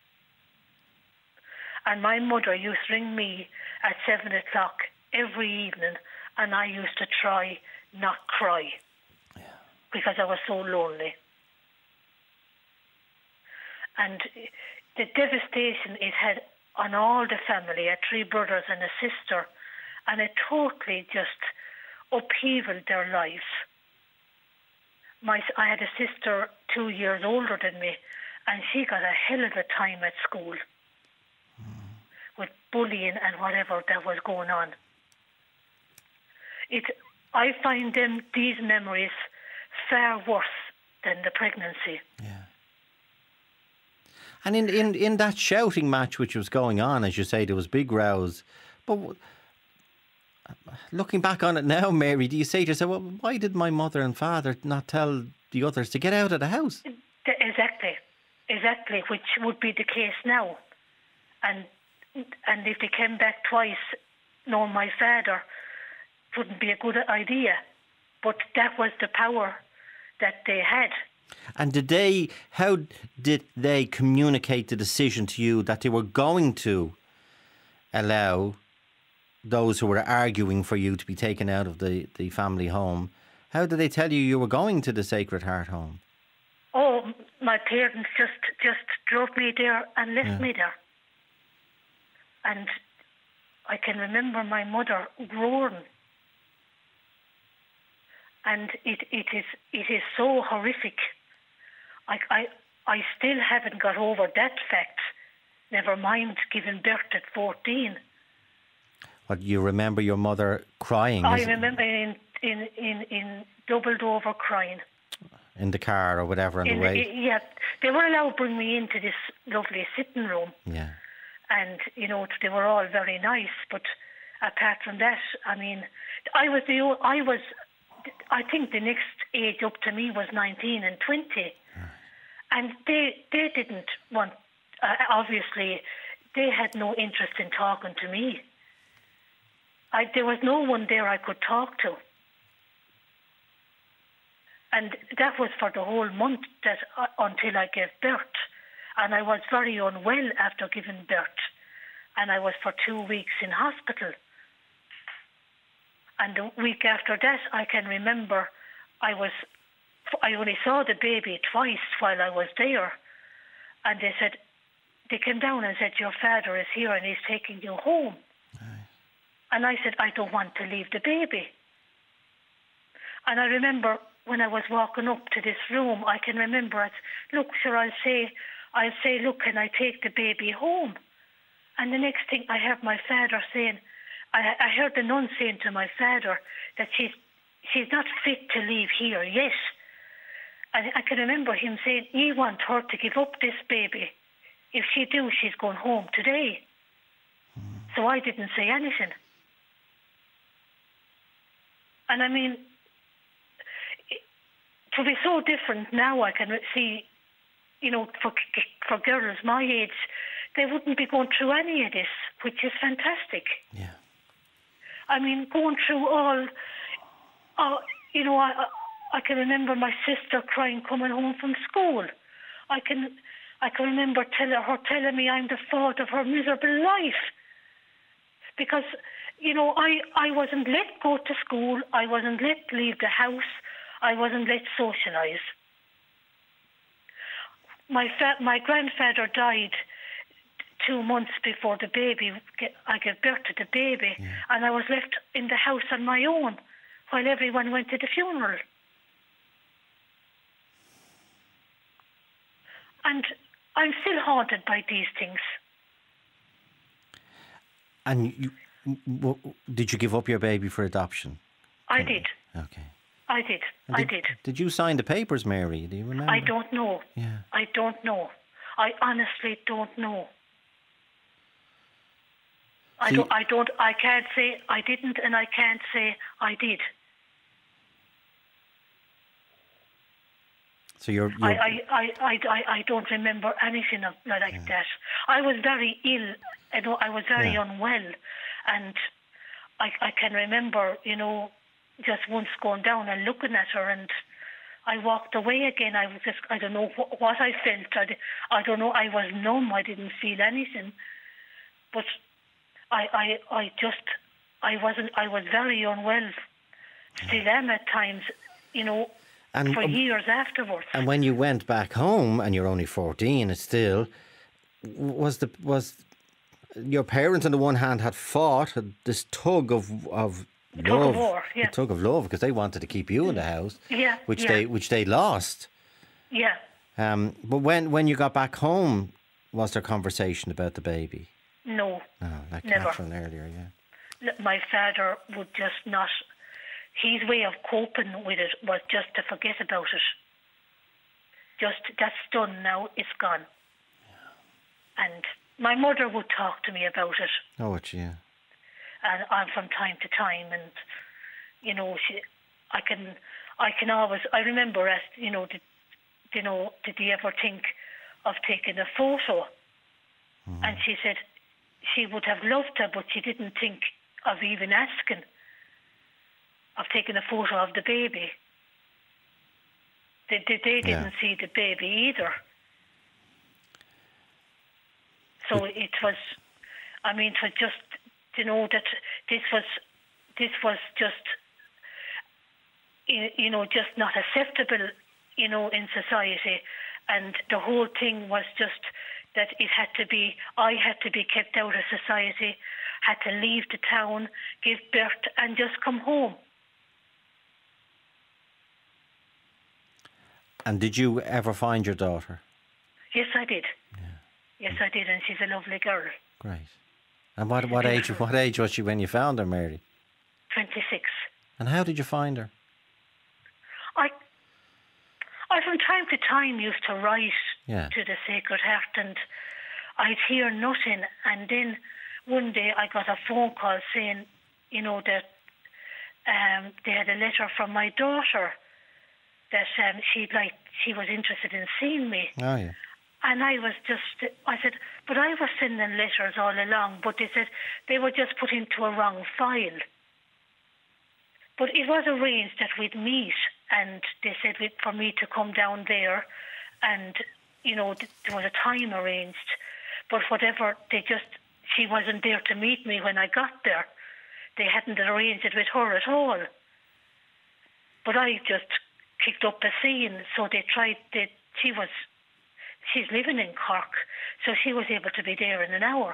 And my mother used to ring me at seven o'clock every evening, and I used to try not cry because I was so lonely. And the devastation it had on all the family, I had three brothers and a sister, and it totally just upheavaled their lives. My, I had a sister two years older than me, and she got a hell of a time at school with bullying and whatever that was going on. It, I find them these memories far worse than the pregnancy. Yeah. And in, in, in that shouting match which was going on, as you say, there was big rows. But w- looking back on it now, Mary, do you say to yourself, well, why did my mother and father not tell the others to get out of the house? Exactly, exactly, which would be the case now. And and if they came back twice, knowing my father, wouldn't be a good idea. But that was the power that they had. And did they, how did they communicate the decision to you that they were going to allow those who were arguing for you to be taken out of the, the family home? How did they tell you you were going to the Sacred Heart home? Oh, my parents just, just drove me there and left Yeah. me there. And I can remember my mother groaning. And it, it is it is so horrific. I, I, I still haven't got over that fact, never mind giving birth at fourteen. What, you remember your mother crying? I is it? remember in, in, in, in doubled over crying. In the car or whatever on In the the- way? yeah, they were allowed to bring me into this lovely sitting room. Yeah. And, you know, they were all very nice. But apart from that, I mean, I was the, o- I was, I think the next age up to me was nineteen and twenty. And they, they didn't want, uh, obviously, they had no interest in talking to me. I, there was no one there I could talk to. And that was for the whole month that uh, until I gave birth. And I was very unwell after giving birth. And I was for two weeks in hospital. And the week after that, I can remember I was, I only saw the baby twice while I was there. And they said, they came down and said, your father is here and he's taking you home. And I said, I don't want to leave the baby. And I remember when I was walking up to this room, I can remember it. Look, sure, I'll say, I'll say, look, can I take the baby home? And the next thing I heard my father saying, I, I heard the nun saying to my father that she's, she's not fit to leave here yet. And I can remember him saying, he wants her to give up this baby. If she do, she's going home today. Mm. So I didn't say anything. And I mean, to be so different now, I can see, you know, for for girls my age, they wouldn't be going through any of this, which is fantastic. Yeah. I mean, going through all, uh, you know, I I can remember my sister crying coming home from school. I can I can remember tell her telling me I'm the fault of her miserable life. Because, you know, I, I wasn't let go to school, I wasn't let leave the house, I wasn't let socialise. My fa- my grandfather died two months before the baby, I gave birth to the baby, yeah. And I was left in the house on my own while everyone went to the funeral. And I'm still haunted by these things. And you, w- did you give up your baby for adoption? I did. Okay. I did. Did, I did. Did you sign the papers, Mary? Do you remember? I don't know. Yeah. I don't know. I honestly don't know. I See, don't. I don't. I can't say I didn't, and I can't say I did. So you're. you're I, I, I, I, I don't remember anything of, like yeah. that. I was very ill. I know I was very yeah. unwell, and I, I can remember, you know, just once going down and looking at her, and I walked away again. I was just, I don't know what, what I felt. I, I don't know. I was numb. I didn't feel anything, but I, I, I just, I wasn't. I was very unwell. Still am at times, you know. And, for years afterwards. And when you went back home, and you're only fourteen, it's still was the was your parents on the one hand had fought this tug of of the love, tug of war, yeah, the tug of love, because they wanted to keep you in the house, yeah, which yeah. they which they lost. Yeah. Um. But when when you got back home, was there conversation about the baby? No. No, like never. Catherine earlier, yeah. My father would just not. His way of coping with it was just to forget about it. Just, that's done now, it's gone. Yeah. And my mother would talk to me about it. Oh, what, yeah. And, and from time to time, and, you know, she, I can, I can always, I remember asked, you know, did, you know, did you ever think of taking a photo? Mm. And she said she would have loved to, but she didn't think of even asking. Of taking a photo of the baby. They, they, they didn't Yeah. see the baby either. So it was, I mean, it was just, you know, that this was, this was just, y- you know, just not acceptable, you know, in society. And the whole thing was just that it had to be, I had to be kept out of society, had to leave the town, give birth, and just come home. And did you ever find your daughter? Yes, I did. Yes, I did, and she's a lovely girl. Great. And what what age what age was she when you found her, Mary? twenty-six. And how did you find her? I, I from time to time used to write Yeah. to the Sacred Heart, and I'd hear nothing. And then one day I got a phone call saying, you know, that um, they had a letter from my daughter that um, she'd like, she was interested in seeing me. Oh yeah. And I was just, I said, but I was sending letters all along, but they said they were just put into a wrong file. But it was arranged that we'd meet, and they said we'd, for me to come down there, and, you know, th- there was a time arranged. But whatever, they just, she wasn't there to meet me when I got there. They hadn't arranged it with her at all. But I just kicked up a scene, so they tried, they, she was... She's living in Cork, so she was able to be there in an hour.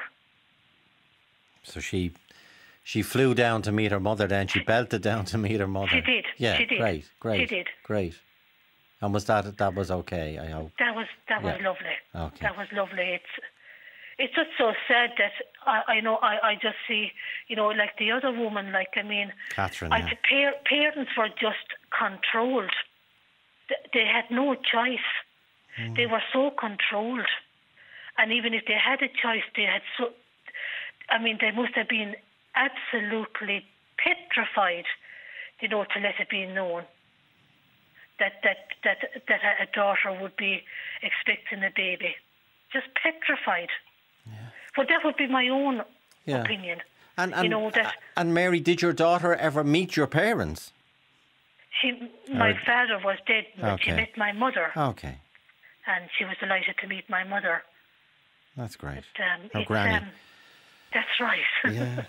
So she she flew down to meet her mother then. She belted down to meet her mother. She did. Yeah, She did. great, great. She did. Great. And was that that was okay, I hope? That was that was Yeah. lovely. Okay. That was lovely. It's it's just so sad that I, I know I, I just see, you know, like the other woman, like I mean, Catherine, I yeah. think par- parents were just controlled. Th- They had no choice. Mm. They were so controlled, and even if they had a choice, they had so. I mean, they must have been absolutely petrified, you know, to let it be known that that that that a daughter would be expecting a baby. Just petrified. Yeah. But that would be my own Yeah. opinion. And and, you know that and Mary, did your daughter ever meet your parents? she, my Or- father was dead, but she Okay. met my mother, Okay, and she was delighted to meet my mother. that's great. Um, Her it's, granny. um, that's right. Yeah.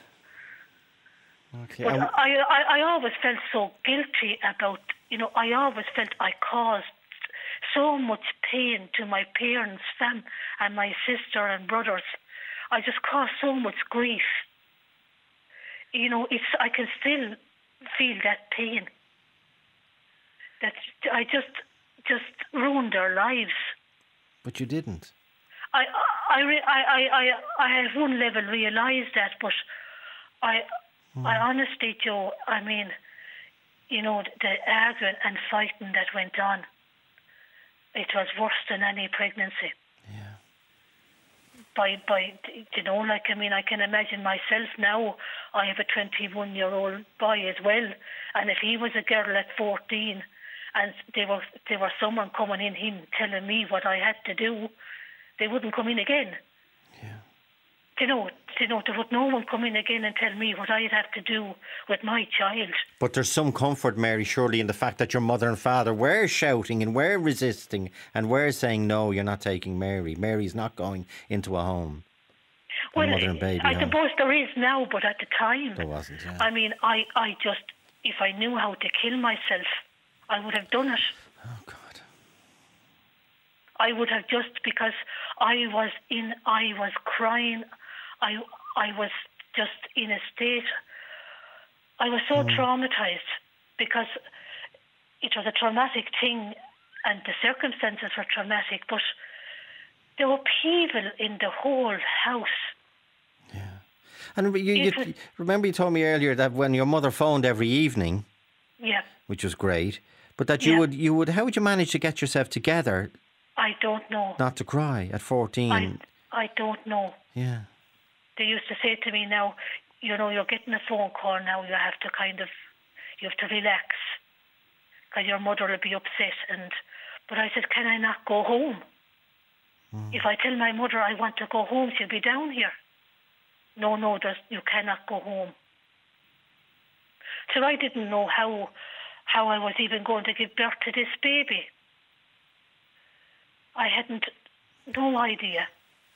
Okay. But and- I, I, I always felt so guilty about, you know, I always felt I caused so much pain to my parents, fam, and my sister and brothers. I just caused so much grief. You know, it's I can still feel that pain. That I just just ruined their lives. but you didn't. I I re- I I I I have one level realised that, but I I honestly, Joe, I mean, you know, the, the arguing and fighting that went on, it was worse than any pregnancy. Yeah. By by, you know, like I mean, I can imagine myself now. I have a twenty-one-year-old boy as well, and if he was a girl at fourteen, and there was there was someone coming in, him telling me what I had to do, they wouldn't come in again. Yeah. You know, you know, there would no one come in again and tell me what I'd have to do with my child. But there's some comfort, Mary, surely, in the fact that your mother and father were shouting and were resisting and were saying, no, you're not taking Mary. Mary's not going into a home. A Well, mother and baby I home. suppose there is now, but at the time, There wasn't, yeah. I mean, I, I just, if I knew how to kill myself, I would have done it. Oh, God. I would have just because I was in, I was crying, I, I was just in a state. I was so Mm. traumatized because it was a traumatic thing, and the circumstances were traumatic. But there were people in the whole house. And you, you, It was- remember you told me earlier that when your mother phoned every evening, Yeah, which was great, but that you Yeah. would, you would, how would you manage to get yourself together I don't know. not to cry at fourteen? I, I don't know. Yeah. They used to say to me, now, you know, you're getting a phone call now, you have to kind of, you have to relax, because your mother will be upset. And But I said, can I not go home? Mm. If I tell my mother I want to go home, she'll be down here. No, no, there's, you cannot go home. So I didn't know how, how I was even going to give birth to this baby. I hadn't no idea.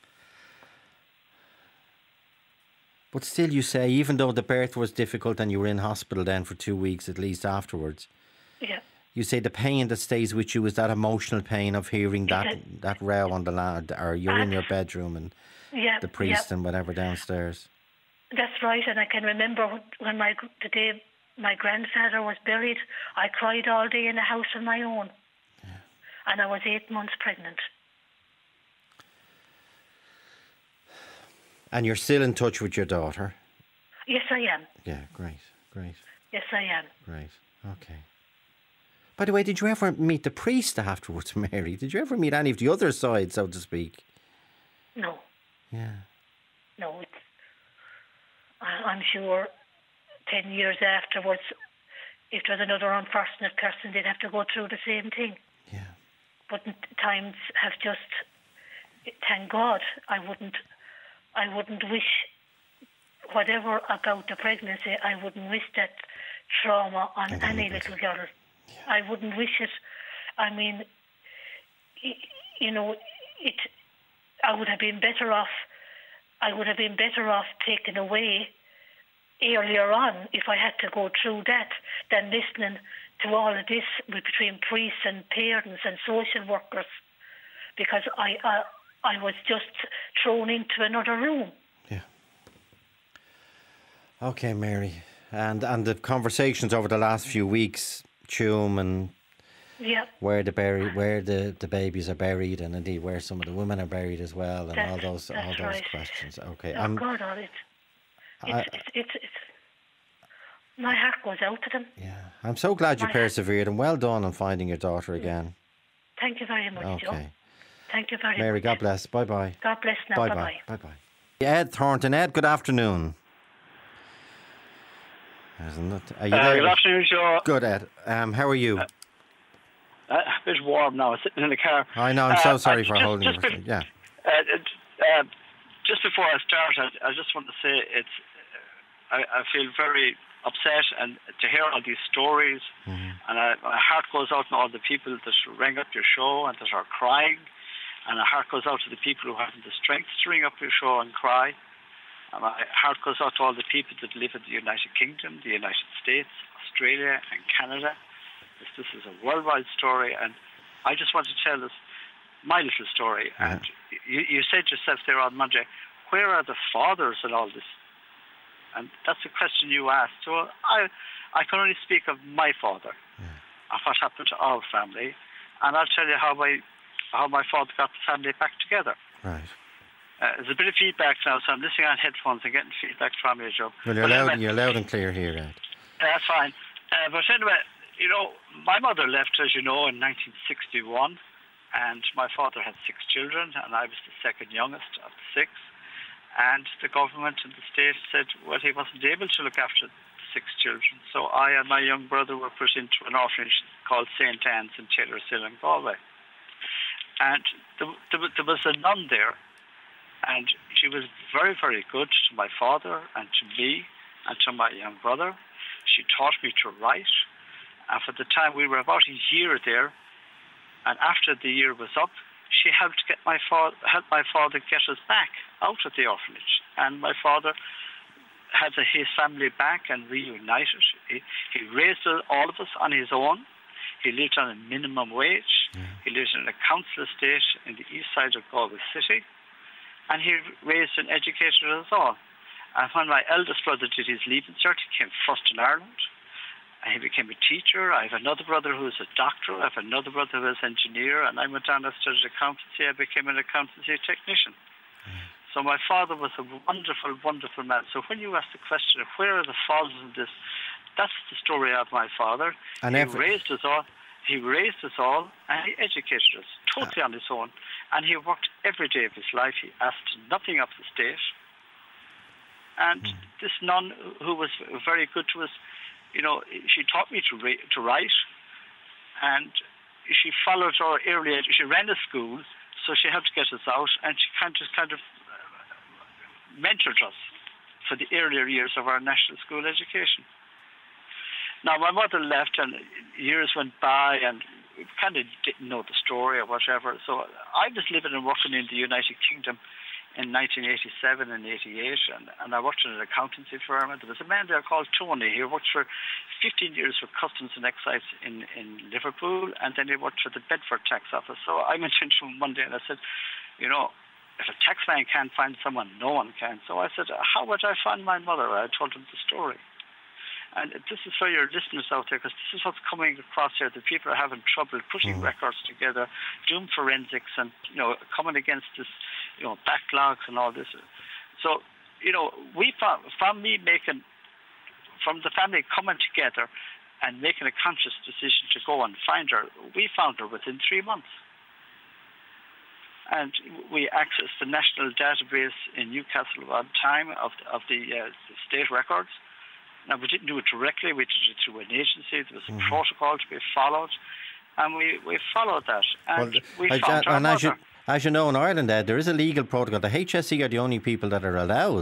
But still, you say, even though the birth was difficult and you were in hospital then for two weeks at least afterwards, Yeah. you say the pain that stays with you is that emotional pain of hearing that It's that row on the land, or you're in your bedroom and Yeah. the priest yeah. and whatever downstairs. That's right, and I can remember when my the day my grandfather was buried, I cried all day in a house of my own, yeah. and I was eight months pregnant. And you're still in touch with your daughter? Yes, I am. Yeah, great, great. Yes, I am. Great, okay. By the way, did you ever meet the priest afterwards, Mary? Did you ever meet any of the other side, so to speak? No. Yeah. No, it's, I, I'm sure ten years afterwards, if there was another unfortunate person, they'd have to go through the same thing. Yeah. But times have just, thank God, I wouldn't, I wouldn't wish whatever about the pregnancy. I wouldn't wish that trauma on And any anybody. little girl. Yeah. I wouldn't wish it. I mean, you know, it. I would have been better off. I would have been better off taken away earlier on if I had to go through that than listening to all of this between priests and parents and social workers, because I I, I was just thrown into another room. Yeah. Okay, Mary. And and the conversations over the last few weeks, Tuam and yeah. where the bury, where the, the babies are buried, and indeed where some of the women are buried as well, and That's, all those all that's those right. questions. Okay, Oh I'm, God, all it. It's, I- it's, it's, it's, my heart goes out to them. yeah, I'm so glad you My- persevered, and well done on finding your daughter again. Thank you very much, Joe. Okay, Thank you very Mary, much. God bless. Bye bye. God bless now. Bye Bye bye. bye. Bye bye. Ed Thornton. Ed, good afternoon. Isn't it? Are you Uh, there? good afternoon, Joe. Good, Ed. Um, how are you? Uh, a bit warm now, sitting in the car. I know. I'm so Uh, sorry I for just, holding just you. be- for- Yeah. Uh, uh, just before I start, I, I just want to say it's. I, I feel very upset and to hear all these stories, Mm-hmm. and I, my heart goes out to all the people that rang up your show and that are crying, and my heart goes out to the people who haven't the strength to ring up your show and cry. And my heart goes out to all the people that live in the United Kingdom, the United States, Australia, and Canada. This, this is a worldwide story, and I just want to tell us my little story. Yeah. And you, you said yourself there on Monday, where are the fathers in all this? And that's the question you asked. So I, I can only speak of my father, yeah. of what happened to our family, and I'll tell you how my, how my father got the family back together. Right. Uh, there's a bit of feedback now, so I'm listening on headphones and getting feedback from you, Joe. Well, you're But loud. anyway, You're loud and clear here, Ed. That's fine. Uh, but anyway, you know, my mother left, as you know, in nineteen sixty-one, and my father had six children, and I was the second youngest of the six. And the government and the state said, well, he wasn't able to look after the six children. So I and my young brother were put into an orphanage called Saint Anne's in Taylor's Hill in Galway. And there, there, there was a nun there, and she was very, very good to my father and to me and to my young brother. She taught me to write. And for the time we were about a year there, and after the year was up, she helped get my father, help my father get us back out of the orphanage. And my father had his family back and reunited. He, he raised all of us on his own. He lived on a minimum wage. Yeah. He lived in a council estate in the east side of Galway City. And he raised and educated us all. And when my eldest brother did his leaving cert, he came first in Ireland. And he became a teacher. I have another brother who is a doctor. I have another brother who is an engineer. And I went on and studied accountancy. I became an accountancy technician. Mm. So my father was a wonderful, wonderful man. So when you ask the question of where are the fathers in this, that's the story of my father. And he every... raised us all. He raised us all, and he educated us totally uh. on his own. And he worked every day of his life. He asked nothing of the state. And mm. this nun, who was very good to us, you know, she taught me to ra- to write, and she followed our early ed- She ran a school, so she helped get us out, and she kind of kind of mentored us for the earlier years of our national school education. Now, my mother left, and years went by, and we kind of didn't know the story or whatever. So I was living and working in the United Kingdom in nineteen eighty-seven and eighty-eight, and, and I worked in an accountancy firm, and there was a man there called Tony. He worked for fifteen years for Customs and Excise in, in Liverpool, and then he worked for the Bedford Tax Office. So I went into him one day and I said, you know, if a taxman can't find someone, no one can. So I said, how would I find my mother? I told him the story. And this is for your listeners out there, because this is what's coming across here. The people are having trouble putting mm. records together, doing forensics, and you know, coming against this, you know, backlogs and all this. So, you know, we found, from me making, from the family coming together and making a conscious decision to go and find her, we found her within three months. And we accessed the national database in Newcastle at the time of the, of the, uh, the state records. Now, we didn't do it directly. We did it through an agency. There was a mm-hmm. protocol to be followed, and we, we followed that. And well, we I, found I, our and as you, as you know, in Ireland, Ed, there is a legal protocol. The H S E are the only people that are allowed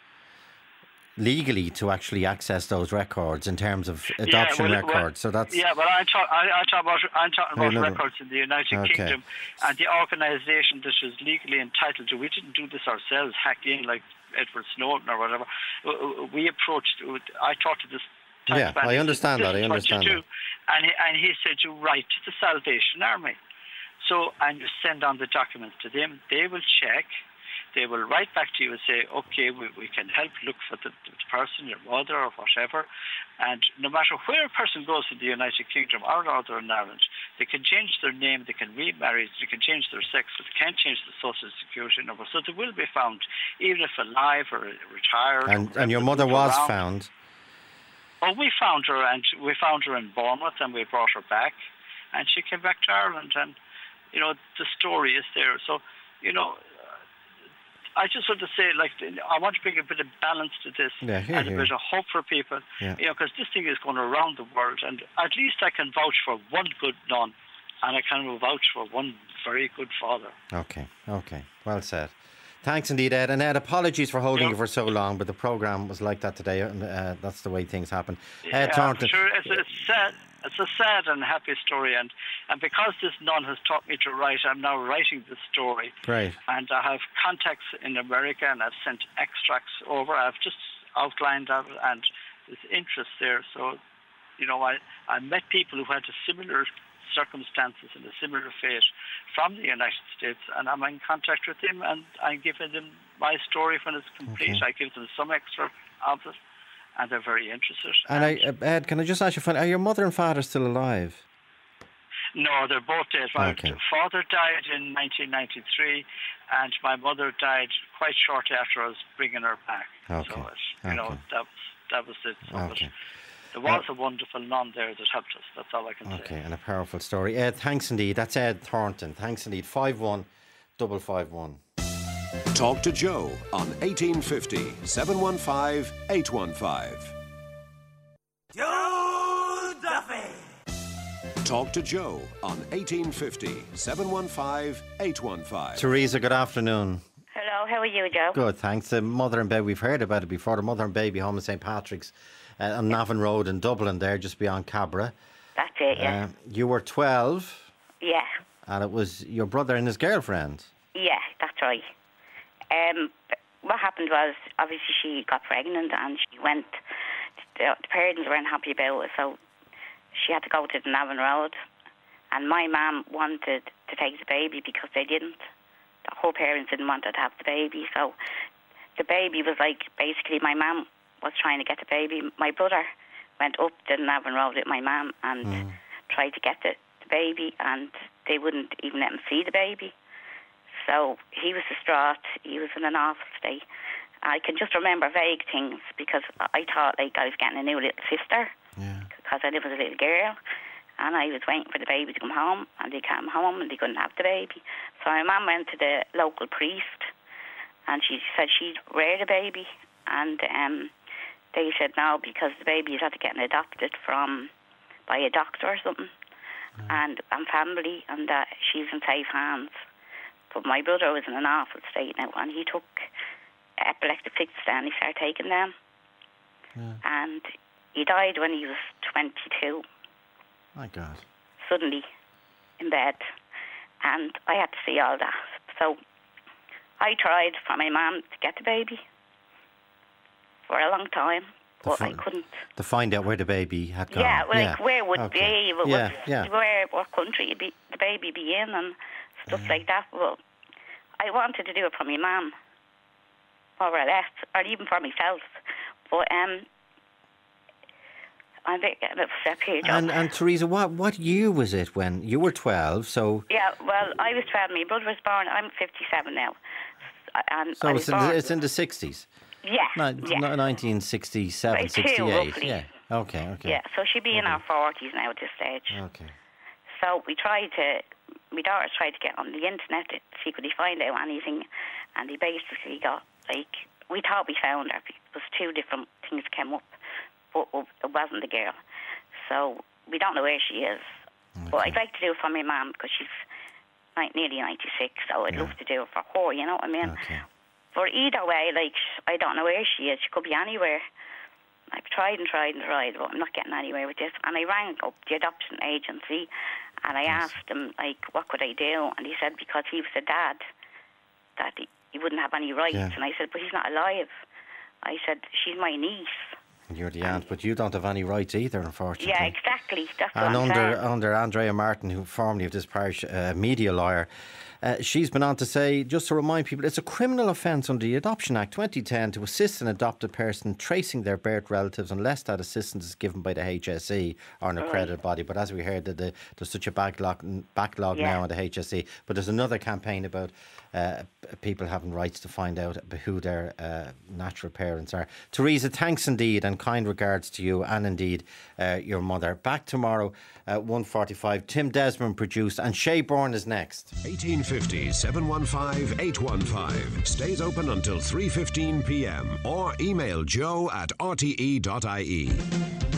legally to actually access those records in terms of adoption yeah, well, records. Well, so that's yeah. But I talk, I, I talk about I'm talking about records in the United okay. Kingdom, and the organisation that is legally entitled to. We didn't do this ourselves, hack in like Edward Snowden or whatever. We approached. I talked to this. Yeah, I understand that. I understand that. And he, and he said, you write to the Salvation Army. So, and you send on the documents to them. They will check. They will write back to you and say, okay, we, we can help look for the, the person, your mother or whatever. And no matter where a person goes in the United Kingdom or Northern Ireland, they can change their name, they can remarry, they can change their sex, but they can't change the social security number. So they will be found, even if alive or retired. And, and your mother was around. found? Oh, we found her, and we found her in Bournemouth, and we brought her back. And she came back to Ireland, and, you know, the story is there. So, you know, I just want to say, like, I want to bring a bit of balance to this yeah, here, and a here. bit of hope for people, yeah. you know, because this thing is going around the world, and at least I can vouch for one good nun, and I can vouch for one very good father. Okay, okay, well said. Thanks indeed, Ed. And Ed, apologies for holding yeah. you for so long, but the programme was like that today, and uh, that's the way things happen. Yeah, Ed Thornton. Sure, it's, it's sad. It's a sad and happy story, and, and because this nun has taught me to write, I'm now writing the story. Great. And I have contacts in America, and I've sent extracts over. I've just outlined that, and there's interest there. So, you know, I, I met people who had a similar circumstances and a similar fate from the United States, and I'm in contact with them, and I'm giving them my story when it's complete. Okay. I give them some extra of it. And they're very interested. And, and I, Ed, can I just ask you, are your mother and father still alive? No, they're both dead. My okay. father died in nineteen ninety-three, and my mother died quite shortly after I was bringing her back. Okay. So, it, you okay. know, that was, that was it. So okay. it, there was uh, a wonderful nun there that helped us. That's all I can okay. say. Okay, and a powerful story. Ed, thanks indeed. That's Ed Thornton. Thanks indeed. five one five five one. Talk to Joe on eighteen fifty, seven one five, eight one five. Joe Duffy! Talk to Joe on eighteen fifty, seven one five, eight one five. Teresa, good afternoon. Hello, how are you, Joe? Good, thanks. The mother and baby, we've heard about it before. The mother and baby home in Saint Patrick's uh, on Navan Road in Dublin there, just beyond Cabra. That's it, yeah. Uh, you were twelve. Yeah. And it was your brother and his girlfriend. Yeah, that's right. Um, what happened was, obviously she got pregnant and she went, the, the parents weren't happy about it, so she had to go to the Navan Road, and my mum wanted to take the baby because they didn't. The whole parents didn't want her to have the baby, so the baby was like, basically my mum was trying to get the baby. My brother went up the Navan Road with my mum and mm. tried to get the, the baby, and they wouldn't even let him see the baby. So he was distraught. He was in an awful state. I can just remember vague things because I thought like I was getting a new little sister yeah. because I was a little girl, and I was waiting for the baby to come home, and they came home and they couldn't have the baby. So my mum went to the local priest, and she said she'd rear the baby, and um, they said no because the baby had to get adopted from by a doctor or something, mm. and and family, and that uh, she's in safe hands. But my brother was in an awful state now, and he took epileptic fits and he started taking them. Yeah. And he died when he was twenty-two. My God. Suddenly. in bed, and I had to see all that. So I tried for my mum to get the baby for a long time, but fi- I couldn't. To find out where the baby had gone. Yeah, well, yeah. like where would Okay. be, what, Yeah, yeah. where, what country be, the baby be in, and stuff like that. Well, I wanted to do it for my mum, more or less, or even for myself. But um, I'm a bit getting upset here, John. And, and Teresa, what, what year was it when you were twelve? So Yeah, well, I was twelve. My brother was born. I'm fifty-seven now. And so I it's was in, born, the, it's in the sixties. Yeah, Ni- yeah. ni- nineteen sixty-seven, Right, two, sixty-eight. roughly. Yeah. Okay. Okay. Yeah, so she'd be in her forties now at this stage. Okay. So we tried to, my daughter tried to get on the internet to see could he find out anything, and he basically got, like, we thought we found her. It was two different things came up, but it wasn't the girl. So we don't know where she is. Okay. But I'd like to do it for my mum because she's like, nearly ninety-six, so I'd Yeah. love to do it for her, you know what I mean? Okay. But either way, like, I don't know where she is. She could be anywhere. I've tried and tried and tried, but I'm not getting anywhere with this. And I rang up the adoption agency, and I Yes. asked him, like, what could I do? And he said because he was a dad, that he, he wouldn't have any rights. Yeah. And I said, but he's not alive. I said, she's my niece. And you're the aunt, but you don't have any rights either, unfortunately. Yeah, exactly. That's what And I'm under saying. under Andrea Martin, who formerly of this parish, uh, media lawyer, uh, she's been on to say, just to remind people, it's a criminal offence under the Adoption Act twenty ten to assist an adopted person tracing their birth relatives unless that assistance is given by the H S E or an accredited body. But as we heard, the, the, there's such a backlog, backlog Yeah. now on the H S E. But there's another campaign about uh, people having rights to find out who their uh, natural parents are. Teresa, thanks indeed, and kind regards to you and indeed uh, your mother. Back tomorrow at one forty-five. Tim Desmond produced, and Shay Bourne is next. eighteen fifty, seven one five, eight one five. Stays open until three fifteen p m or email joe at r t e dot i e.